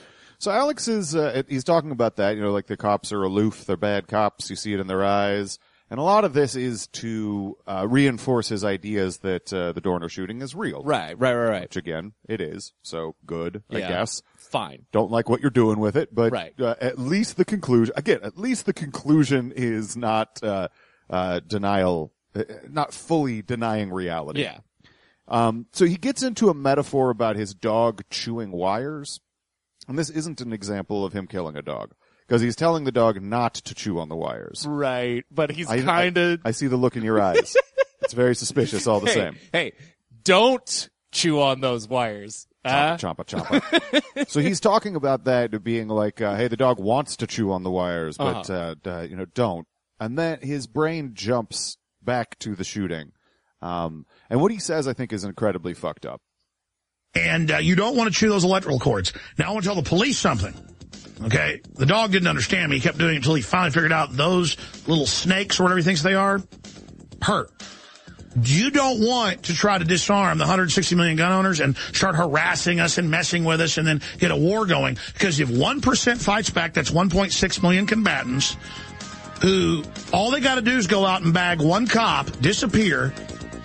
So Alex is, uh, he's talking about that, you know, like the cops are aloof, they're bad cops, you see it in their eyes. And a lot of this is to, uh, reinforce his ideas that, uh, the Dorner shooting is real. Right, right, right, right. Which again, it is. So good, I Yeah. guess. Fine. Don't like what you're doing with it, but, Right. uh, at least the conclusion, again, at least the conclusion is not, uh, uh, denial, uh, not fully denying reality. Yeah. Um, so he gets into a metaphor about his dog chewing wires. And this isn't an example of him killing a dog. Because he's telling the dog not to chew on the wires. Right. But he's I- kind of... I, I see the look in your eyes. It's very suspicious all the hey, same. Hey, don't chew on those wires. Uh, Chompa, chompa, chompa. So he's talking about that being like, uh, hey, the dog wants to chew on the wires, but, Uh-huh. uh, uh, you know, don't. And then his brain jumps back to the shooting. Um, and what he says, I think, is incredibly fucked up. And uh, you don't want to chew those electrical cords. Now, I want to tell the police something. Okay? The dog didn't understand me. He kept doing it until he finally figured out those little snakes or whatever he thinks they are hurt. You don't want to try to disarm the one hundred sixty million gun owners and start harassing us and messing with us and then get a war going. Because if one percent fights back, that's one point six million combatants who all they got to do is go out and bag one cop, disappear,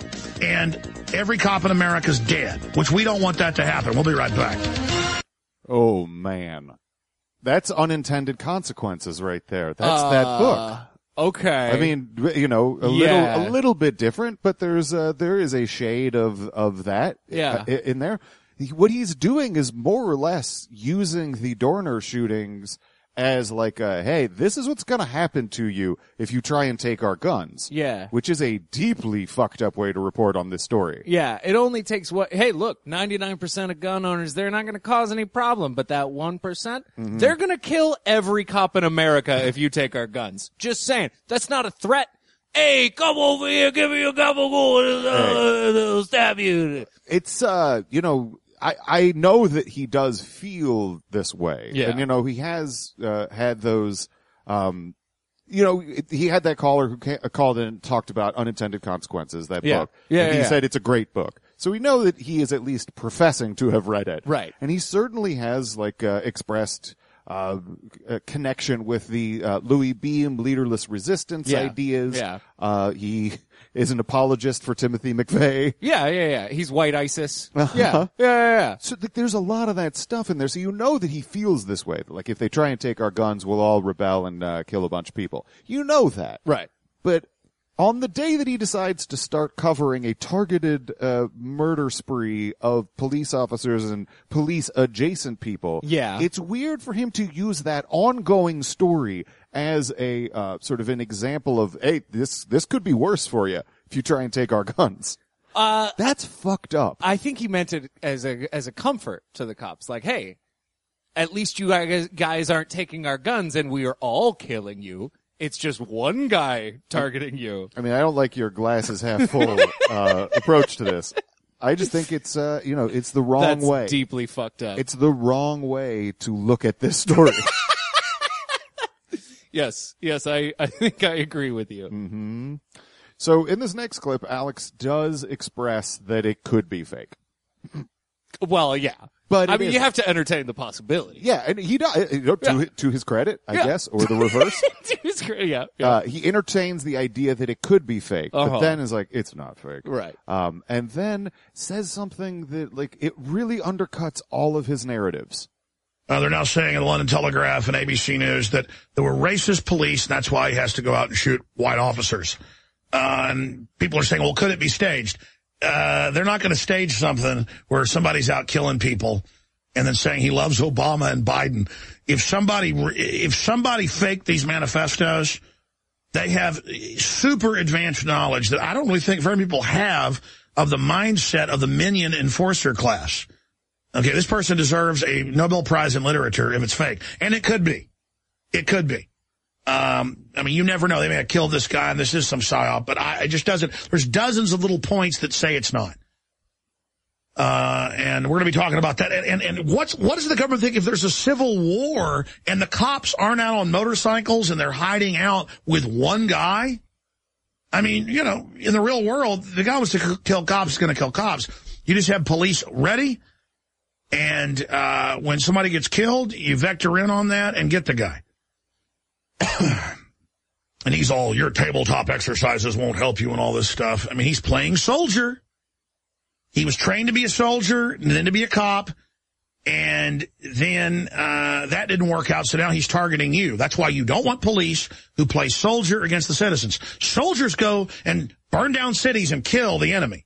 and every cop in America's dead, which we don't want that to happen. We'll be right back. Oh, man. That's unintended consequences right there. That's uh, that book. Okay. I mean, you know, a Yeah. little, a little bit different, but there's uh there is a shade of, of that Yeah. uh, in there. He- What he's doing is more or less using the Dorner shootings as like a, hey, this is what's gonna happen to you if you try and take our guns. Yeah. Which is a deeply fucked up way to report on this story. Yeah, it only takes what, hey, look, ninety-nine percent of gun owners, they're not going to cause any problem, but that one percent, Mm-hmm. they're going to kill every cop in America if you take our guns. Just saying. That's not a threat. Hey, come over here, give me a couple gold, uh, they'll stab you. It's, uh, you know, I, I know that he does feel this way. Yeah. And, you know, he has, uh, had those, um, you know, it, he had that caller who ca- called in and talked about unintended consequences, that Yeah. book. Yeah, And he yeah, said it's a great book. So we know that he is at least professing to have read it. Right. And he certainly has, like, uh, expressed, uh, a connection with the, uh, Louis Beam leaderless resistance Yeah. ideas. Yeah. Uh, he is an apologist for Timothy McVeigh. Yeah, yeah, yeah. He's white ISIS. Uh-huh. Yeah, yeah, yeah, yeah. So th- there's a lot of that stuff in there. So you know that he feels this way. Like if they try and take our guns, we'll all rebel and uh, kill a bunch of people. You know that. Right. But on the day that he decides to start covering a targeted uh, murder spree of police officers and police adjacent people, Yeah. it's weird for him to use that ongoing story as a uh, sort of an example of, hey, this this could be worse for you if you try and take our guns. Uh, That's fucked up. I think he meant it as a as a comfort to the cops. Like, hey, at least you guys guys aren't taking our guns and we are all killing you. It's just one guy targeting you. I mean, I don't like your glasses half full uh, approach to this. I just think it's, uh, you know, it's the wrong That's way. deeply fucked up. It's the wrong way to look at this story. Yes, yes, I, I think I agree with you. Mm-hmm. So in this next clip, Alex does express that it could be fake. Well, yeah. But I it mean, is- you have to entertain the possibility. Yeah, and he does, you know, to, Yeah. to his credit, I Yeah. guess, or the reverse. It's great, yeah, yeah. Uh, he entertains the idea that it could be fake, Uh-huh. but then is like, it's not fake. Right. Um, and then says something that, like, it really undercuts all of his narratives. Uh, they're now saying in the London Telegraph and A B C News that there were racist police, and that's why he has to go out and shoot white officers. Uh, and people are saying, well, could it be staged? Uh, they're not going to stage something where somebody's out killing people and then saying he loves Obama and Biden. If somebody, if somebody faked these manifestos, they have super advanced knowledge that I don't really think very many people have of the mindset of the minion enforcer class. Okay, this person deserves a Nobel Prize in literature if it's fake. And it could be. It could be. Um, I mean, you never know. They may have killed this guy and this is some psyop, but I, it just doesn't. There's dozens of little points that say it's not. Uh, and we're going to be talking about that. And, and, and what's, what does the government think if there's a civil war and the cops aren't out on motorcycles and they're hiding out with one guy? I mean, you know, in the real world, the guy wants to kill cops is going to kill cops. You just have police ready. And uh, when somebody gets killed, you vector in on that and get the guy. And he's all, your tabletop exercises won't help you and all this stuff. I mean, he's playing soldier. He was trained to be a soldier and then to be a cop. And then uh, that didn't work out, so now he's targeting you. That's why you don't want police who play soldier against the citizens. Soldiers go and burn down cities and kill the enemy.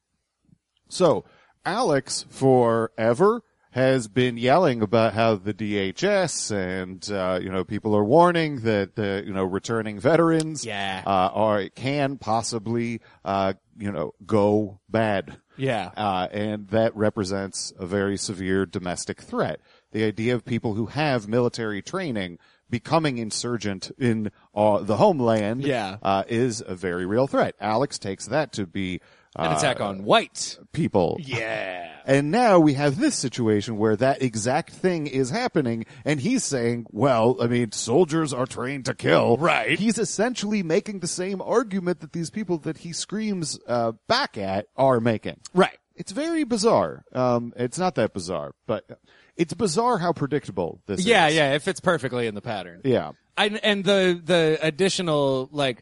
So Alex, forever, has been yelling about how the D H S and, uh, you know, people are warning that the, you know, returning veterans Yeah. uh, are, can possibly, uh, you know, go bad. Yeah. Uh, and that represents a very severe domestic threat. The idea of people who have military training becoming insurgent in uh, the homeland Yeah. uh, is a very real threat. Alex takes that to be An uh, attack on white. people. Yeah. And now we have this situation where that exact thing is happening, and he's saying, well, I mean, soldiers are trained to kill. Right. He's essentially making the same argument that these people that he screams uh, back at are making. Right. It's very bizarre. Um, it's not that bizarre, but it's bizarre how predictable this Yeah, is. yeah, it fits perfectly in the pattern. Yeah. I, and the the additional, like,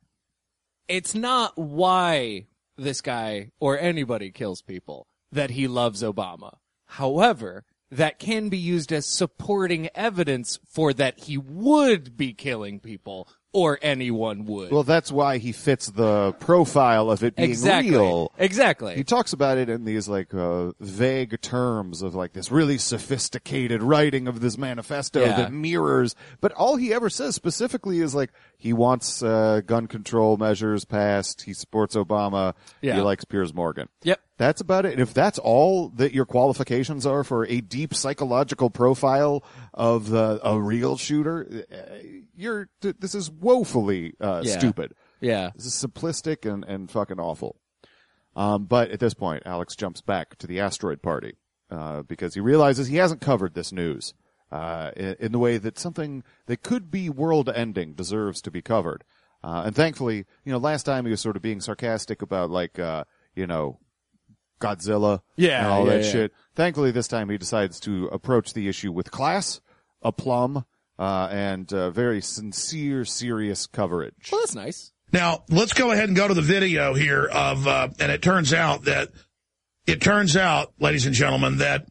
it's not why this guy or anybody kills people that he loves Obama. However, that can be used as supporting evidence for that he would be killing people or anyone would. Well, that's why he fits the profile of it being exactly. real. Exactly. He talks about it in these like uh, vague terms of like this really sophisticated writing of this manifesto Yeah. that mirrors, but all he ever says specifically is like he wants uh, gun control measures passed, he supports Obama, Yeah. he likes Piers Morgan. Yep. That's about it. And if that's all that your qualifications are for a deep psychological profile of uh, a real shooter, uh, you're this is woefully uh, Yeah. stupid. Yeah. This is simplistic and, and fucking awful. Um, but at this point, Alex jumps back to the asteroid party uh, because he realizes he hasn't covered this news uh, in, in the way that something that could be world-ending deserves to be covered. Uh, and thankfully, you know, last time he was sort of being sarcastic about like, uh, you know, Godzilla Yeah, and all yeah, that yeah. shit. Thankfully, this time he decides to approach the issue with class, aplomb, uh, and uh, very sincere, serious coverage. Well, that's nice. Now, let's go ahead and go to the video here of, uh, and it turns out that, it turns out, ladies and gentlemen, that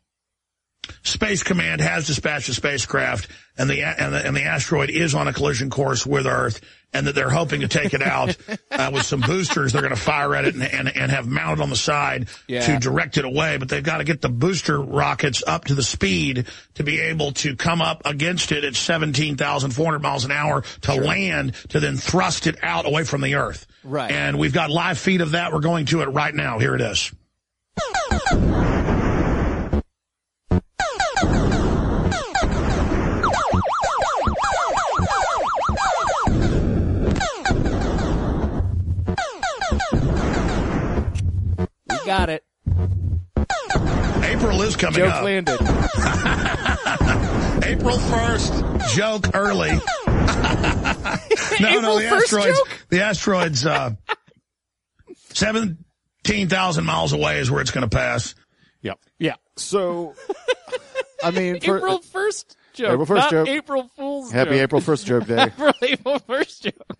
Space Command has dispatched a spacecraft, and the, and the, and the asteroid is on a collision course with Earth, and that they're hoping to take it out uh, with some boosters. They're going to fire at it and, and, and have mounted on the side Yeah. to direct it away, but they've got to get the booster rockets up to the speed to be able to come up against it at seventeen thousand four hundred miles an hour to land, to then thrust it out away from the Earth. Right. And we've got live feed of that. We're going to it right now. Here it is. We got it. April is coming Joke up. landed. April first, joke early. no, no, April the first asteroid's, joke? the asteroid's, uh, seventeen thousand miles away is where it's going to pass. Yep. Yeah. So, I mean, for, April first joke. April first not joke. April Fool's happy joke. April first joke day. April, April first joke.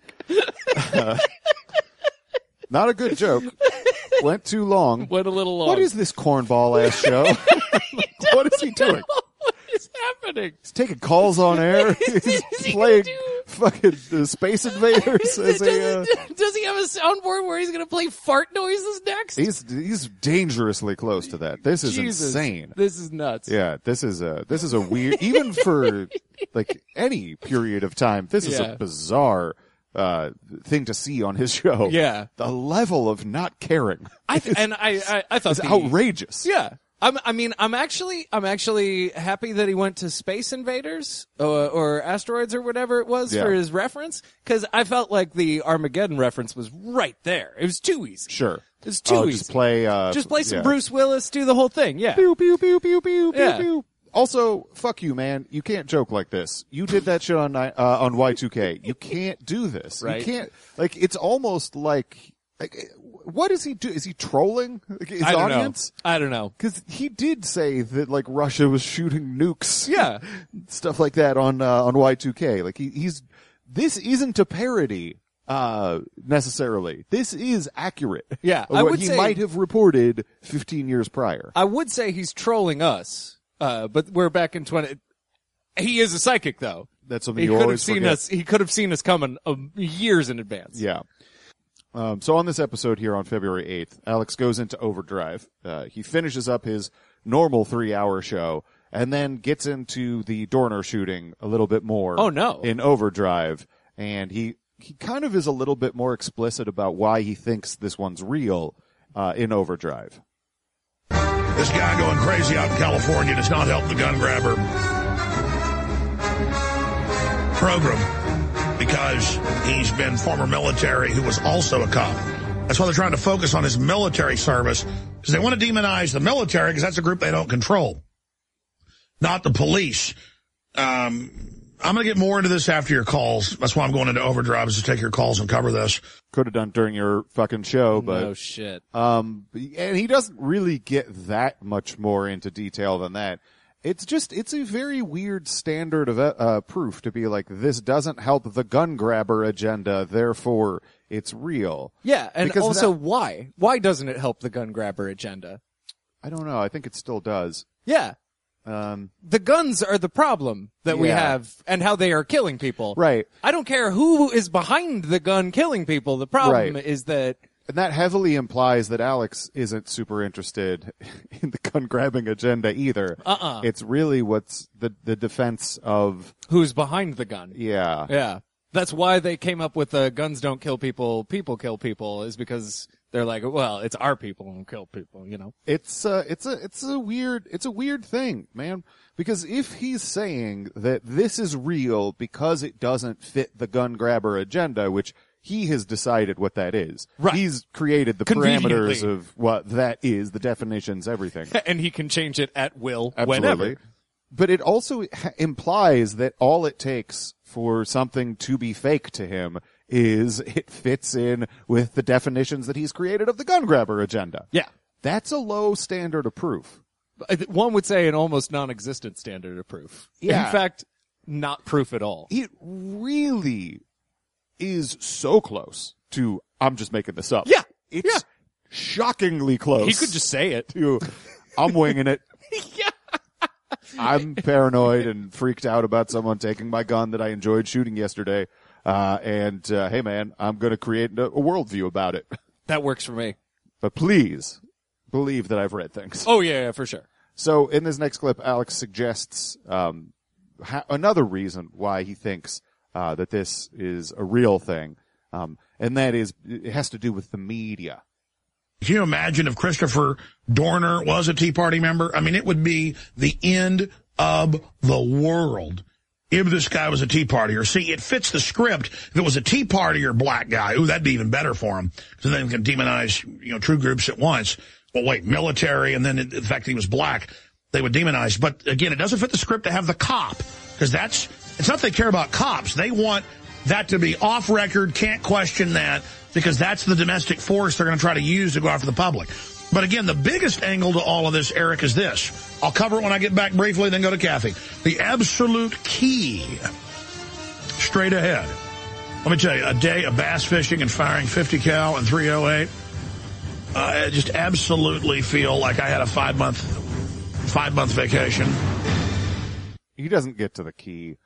Not a good joke. Went too long. Went a little long. What is this cornball ass show? What is he doing? What is happening? He's taking calls on air. He's Is he playing gonna fucking uh, Space Invaders as does, a. Uh, does he have a soundboard where he's going to play fart noises next? he's he's dangerously close to that. This is Jesus. insane. This is nuts. Yeah, this is a this is a weird even for like any period of time. This is Yeah. a bizarre uh thing to see on his show. Yeah. The level of not caring I th- and I, I, I thought is the, outrageous. Yeah. I'm, I mean, I'm actually, I'm actually happy that he went to Space Invaders or, or Asteroids or whatever it was Yeah. for his reference, because I felt like the Armageddon reference was right there. It was too easy. Sure. It's too oh, easy. Just play uh Just play some yeah. Bruce Willis, do the whole thing. Yeah. Pew pew pew pew pew pew Yeah. pew. Also, fuck you, man. You can't joke like this. You did that shit on uh, on Y two K. You can't do this. Right. You can't. Like, it's almost like, like what is he do? Is he trolling his I don't audience? know. I don't know. Because he did say that like Russia was shooting nukes, Yeah. stuff like that on uh, on Y two K. Like he, he's this isn't a parody uh necessarily. This is accurate. Yeah, of I what would he say- might have reported fifteen years prior. I would say he's trolling us, uh, but we're back in twenty. He is a psychic, though. That's something He you could have always seen forget. us. He could have seen us coming um, years in advance. Yeah. Um, so on this episode here on February eighth, Alex goes into overdrive. Uh, he finishes up his normal three-hour show and then gets into the Dorner shooting a little bit more. Oh, no. In overdrive. And he, he kind of is a little bit more explicit about why he thinks this one's real, uh, in overdrive. This guy going crazy out in California does not help the gun grabber program because he's been former military who was also a cop. That's why they're trying to focus on his military service, because they want to demonize the military because that's a group they don't control, not the police. Um, I'm going to get more into this after your calls. That's why I'm going into overdrive, is to take your calls and cover this. Could have done during your fucking show, but No shit. Um, and he doesn't really get that much more into detail than that. It's just, it's a very weird standard of uh, proof to be like, this doesn't help the gun grabber agenda, therefore it's real. Yeah, and Because also that- why? Why doesn't it help the gun grabber agenda? I don't know. I think it still does. Yeah. Um, The guns are the problem that we Yeah. have and how they are killing people. right. I don't care who is behind the gun killing people. The problem Right. is that And that heavily implies that Alex isn't super interested in the gun grabbing agenda either. Uh-uh. It's really what's the, the defense of, who's behind the gun. yeah. Yeah. That's why they came up with the guns don't kill people, people kill people, is because they're like, well, it's our people who kill people, you know? It's uh it's a it's a weird it's a weird thing, man. Because if he's saying that this is real because it doesn't fit the gun grabber agenda, which he has decided what that is. Right. He's created the Conveniently. parameters of what that is, the definitions, everything. And he can change it at will Absolutely. whenever. But it also ha- implies that all it takes for something to be fake to him is it fits in with the definitions that he's created of the gun grabber agenda. Yeah. That's a low standard of proof. One would say an almost non-existent standard of proof. Yeah. In fact, not proof at all. It really is so close to, I'm just making this up. Yeah. It's Yeah. shockingly close. He could just say it. to, I'm winging it. Yeah. I'm paranoid and freaked out about someone taking my gun that I enjoyed shooting yesterday. Uh, and, uh, hey man, I'm gonna create a, a worldview about it. That works for me. But please believe that I've read things. Oh, yeah, yeah, for sure. So in this next clip, Alex suggests, um, ha- another reason why he thinks, uh, that this is a real thing. Um, and that is, it has to do with the media. Can you imagine if Christopher Dorner was a Tea Party member? I mean, it would be the end of the world if this guy was a Tea Partier. See, it fits the script. If it was a Tea Partier black guy, ooh, that'd be even better for him, because then he can demonize, you know, true groups at once. Well, wait, military, and then in fact he was black, they would demonize. But again, it doesn't fit the script to have the cop, because that's, it's not that they care about cops. They want that to be off record, can't question that, because that's the domestic force they're going to try to use to go after the public. But again, the biggest angle to all of this, Eric, is this. I'll cover it when I get back briefly, then go to Kathy. The absolute key, straight ahead. Let me tell you, a day of bass fishing and firing fifty cal and three oh eight, uh, I just absolutely feel like I had a five-month, five-month vacation. He doesn't get to the key.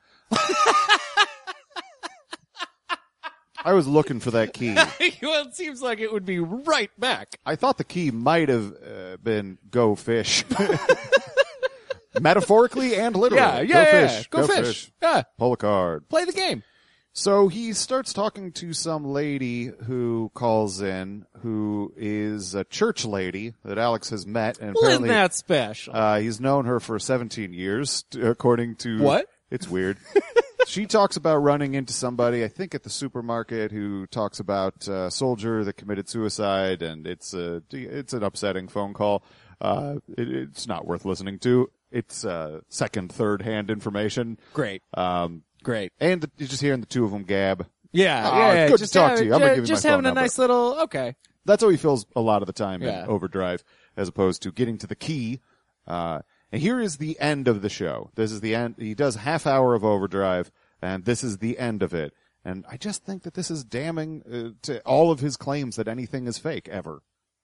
I was looking for that key. Well, it seems like it would be right back. I thought the key might have uh, been go fish. Metaphorically and literally. Yeah, yeah, go yeah. fish. Go fish. Yeah. Pull a card. Play the game. So he starts talking to some lady who calls in, who is a church lady that Alex has met. And Well, isn't apparently, that special? uh, he's known her for seventeen years, t- according to... What? It's weird. She talks about running into somebody, I think at the supermarket, who talks about a soldier that committed suicide, and it's a, it's an upsetting phone call. Uh, it, it's not worth listening to. It's, uh, second, third hand information. Great. Um, Great. and the, you're just hearing the two of them gab. Yeah, Ah, yeah, yeah. good to just talk have- to you. I'm gonna ju- give you my Just phone having a number. nice little, okay. That's how he feels a lot of the time Yeah. in Overdrive, as opposed to getting to the key. Uh, and here is the end of the show. This is the end. He does half hour of Overdrive, and this is the end of it. And I just think that this is damning uh, to all of his claims that anything is fake ever.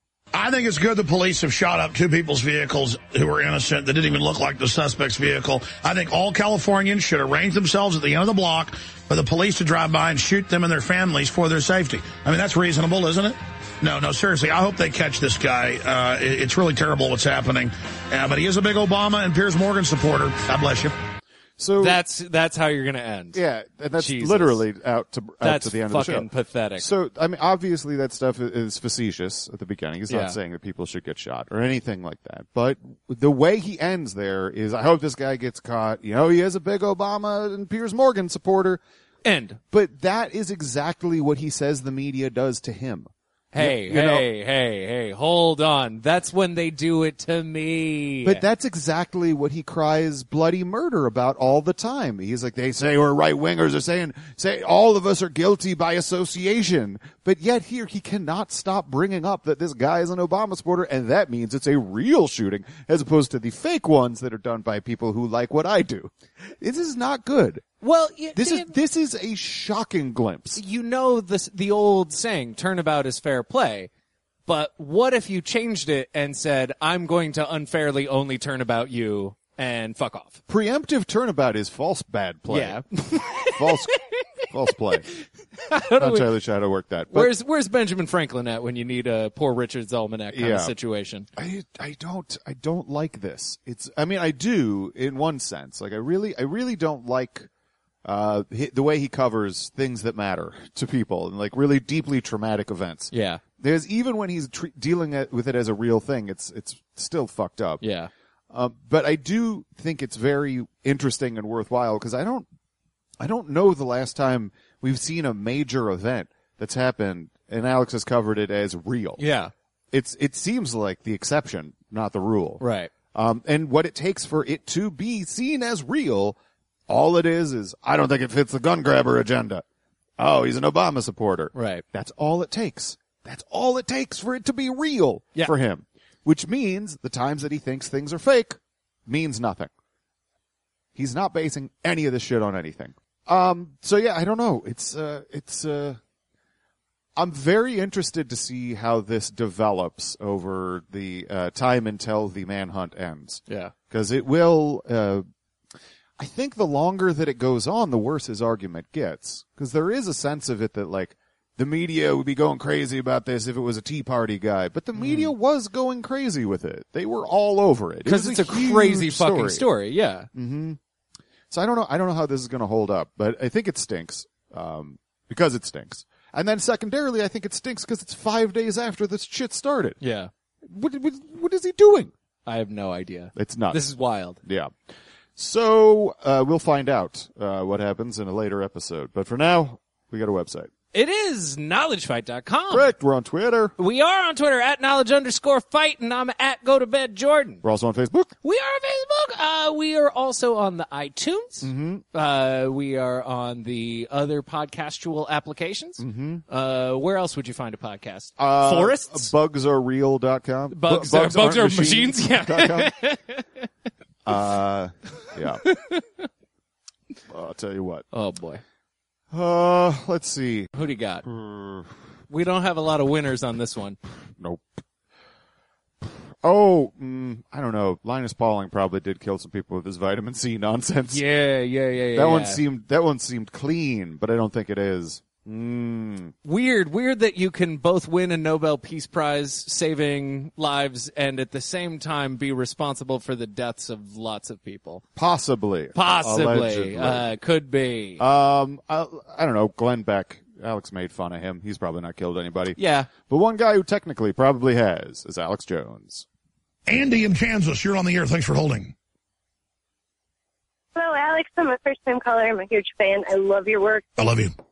I think it's good the police have shot up two people's vehicles who were innocent that didn't even look like the suspect's vehicle. I think all Californians should arrange themselves at the end of the block for the police to drive by and shoot them and their families for their safety. I mean, that's reasonable, isn't it? No, no, seriously, I hope they catch this guy. Uh, it, it's really terrible what's happening. Uh, but he is a big Obama and Piers Morgan supporter. God bless you. So That's that's how you're going to end. yeah, and that's Jesus. literally out to out That's to the end of the show. fucking pathetic. So, I mean, obviously that stuff is- is facetious at the beginning. He's Yeah. not saying that people should get shot or anything like that. But the way he ends there is, I hope this guy gets caught. You know, he is a big Obama and Piers Morgan supporter. End. But that is exactly what he says the media does to him. Hey, You know- hey, hey, hey, hold on. That's when they do it to me. But that's exactly what he cries bloody murder about all the time. He's like, they say we're right wingers. They're saying, say all of us are guilty by association. But yet here he cannot stop bringing up that this guy is an Obama supporter, and that means it's a real shooting as opposed to the fake ones that are done by people who like what I do. This is not good. well, you, This the- is this is a shocking glimpse. you know this, the old saying, turnabout is fair play. But what if you changed it and said, I'm going to unfairly only turn about you and fuck off? Preemptive turnabout is false bad play. Yeah. false false play. Not entirely sure how to work that. But Where's Where's Benjamin Franklin at when you need a Poor Richard's Almanac kind Yeah. of situation? I I don't I don't like this. It's I mean I do in one sense. Like I really I really don't like uh hi- the way he covers things that matter to people and like really deeply traumatic events. Yeah. There's even when he's tre- dealing it, with it as a real thing, it's it's still fucked up. Yeah. Um, but I do think it's very interesting and worthwhile because I don't I don't know the last time we've seen a major event that's happened and Alex has covered it as real. Yeah. It's it seems like the exception, not the rule. Right. Um, and what it takes for it to be seen as real, all it is is, I don't think it fits the gun grabber agenda. Oh, he's an Obama supporter. Right. That's all it takes. That's all it takes for it to be real Yeah. for him. Which means the times that he thinks things are fake means nothing. He's not basing any of this shit on anything. Um, so yeah, I don't know. It's, uh, it's, uh, I'm very interested to see how this develops over the uh, time until the manhunt ends. Yeah. Because it will, uh, I think the longer that it goes on, the worse his argument gets. Because there is a sense of it that, like, the media would be going crazy about this if it was a Tea Party guy. But the media was going crazy with it. They were all over it. It Because was it's a, huge crazy fucking story. story. Yeah. So I don't know. I don't know how this is going to hold up, but I think it stinks um, because it stinks. And then secondarily, I think it stinks because it's five days after this shit started. Yeah. What, what, what is he doing? I have no idea. It's nuts. This is wild. Yeah. So uh, we'll find out uh, what happens in a later episode. But for now, we got a website. It is knowledge fight dot com. Correct. We're on Twitter. We are on Twitter at knowledge underscore fight, and I'm at go to bed Jordan. We're also on Facebook. We are on Facebook. Uh, we are also on the iTunes. Mm-hmm. Uh, we are on the other podcastual applications. Mm-hmm. Uh, where else would you find a podcast? Uh, Forests? bugs are real dot com. Bugs Bu- are- bugs aren't are machines? Yeah. dot com. uh, yeah. I'll tell you what. Oh, boy. Uh, let's see. Who do you got? We don't have a lot of winners on this one. Nope. Oh, mm, I don't know. Linus Pauling probably did kill some people with his vitamin C nonsense. Yeah, yeah, yeah, yeah. that one yeah. seemed that one seemed clean, but I don't think it is. Mm. Weird, weird that you can both win a Nobel Peace Prize saving lives and at the same time be responsible for the deaths of lots of people. Possibly. Possibly. Allegedly. Uh, could be. um, I, I don't know. Glenn Beck. Alex made fun of him. He's probably not killed anybody. yeah. But one guy who technically probably has is Alex Jones. Andy in Kansas, you're on the air. Thanks for holding. Hello, Alex. I'm a first-time caller. I'm a huge fan. I love your work. I love you.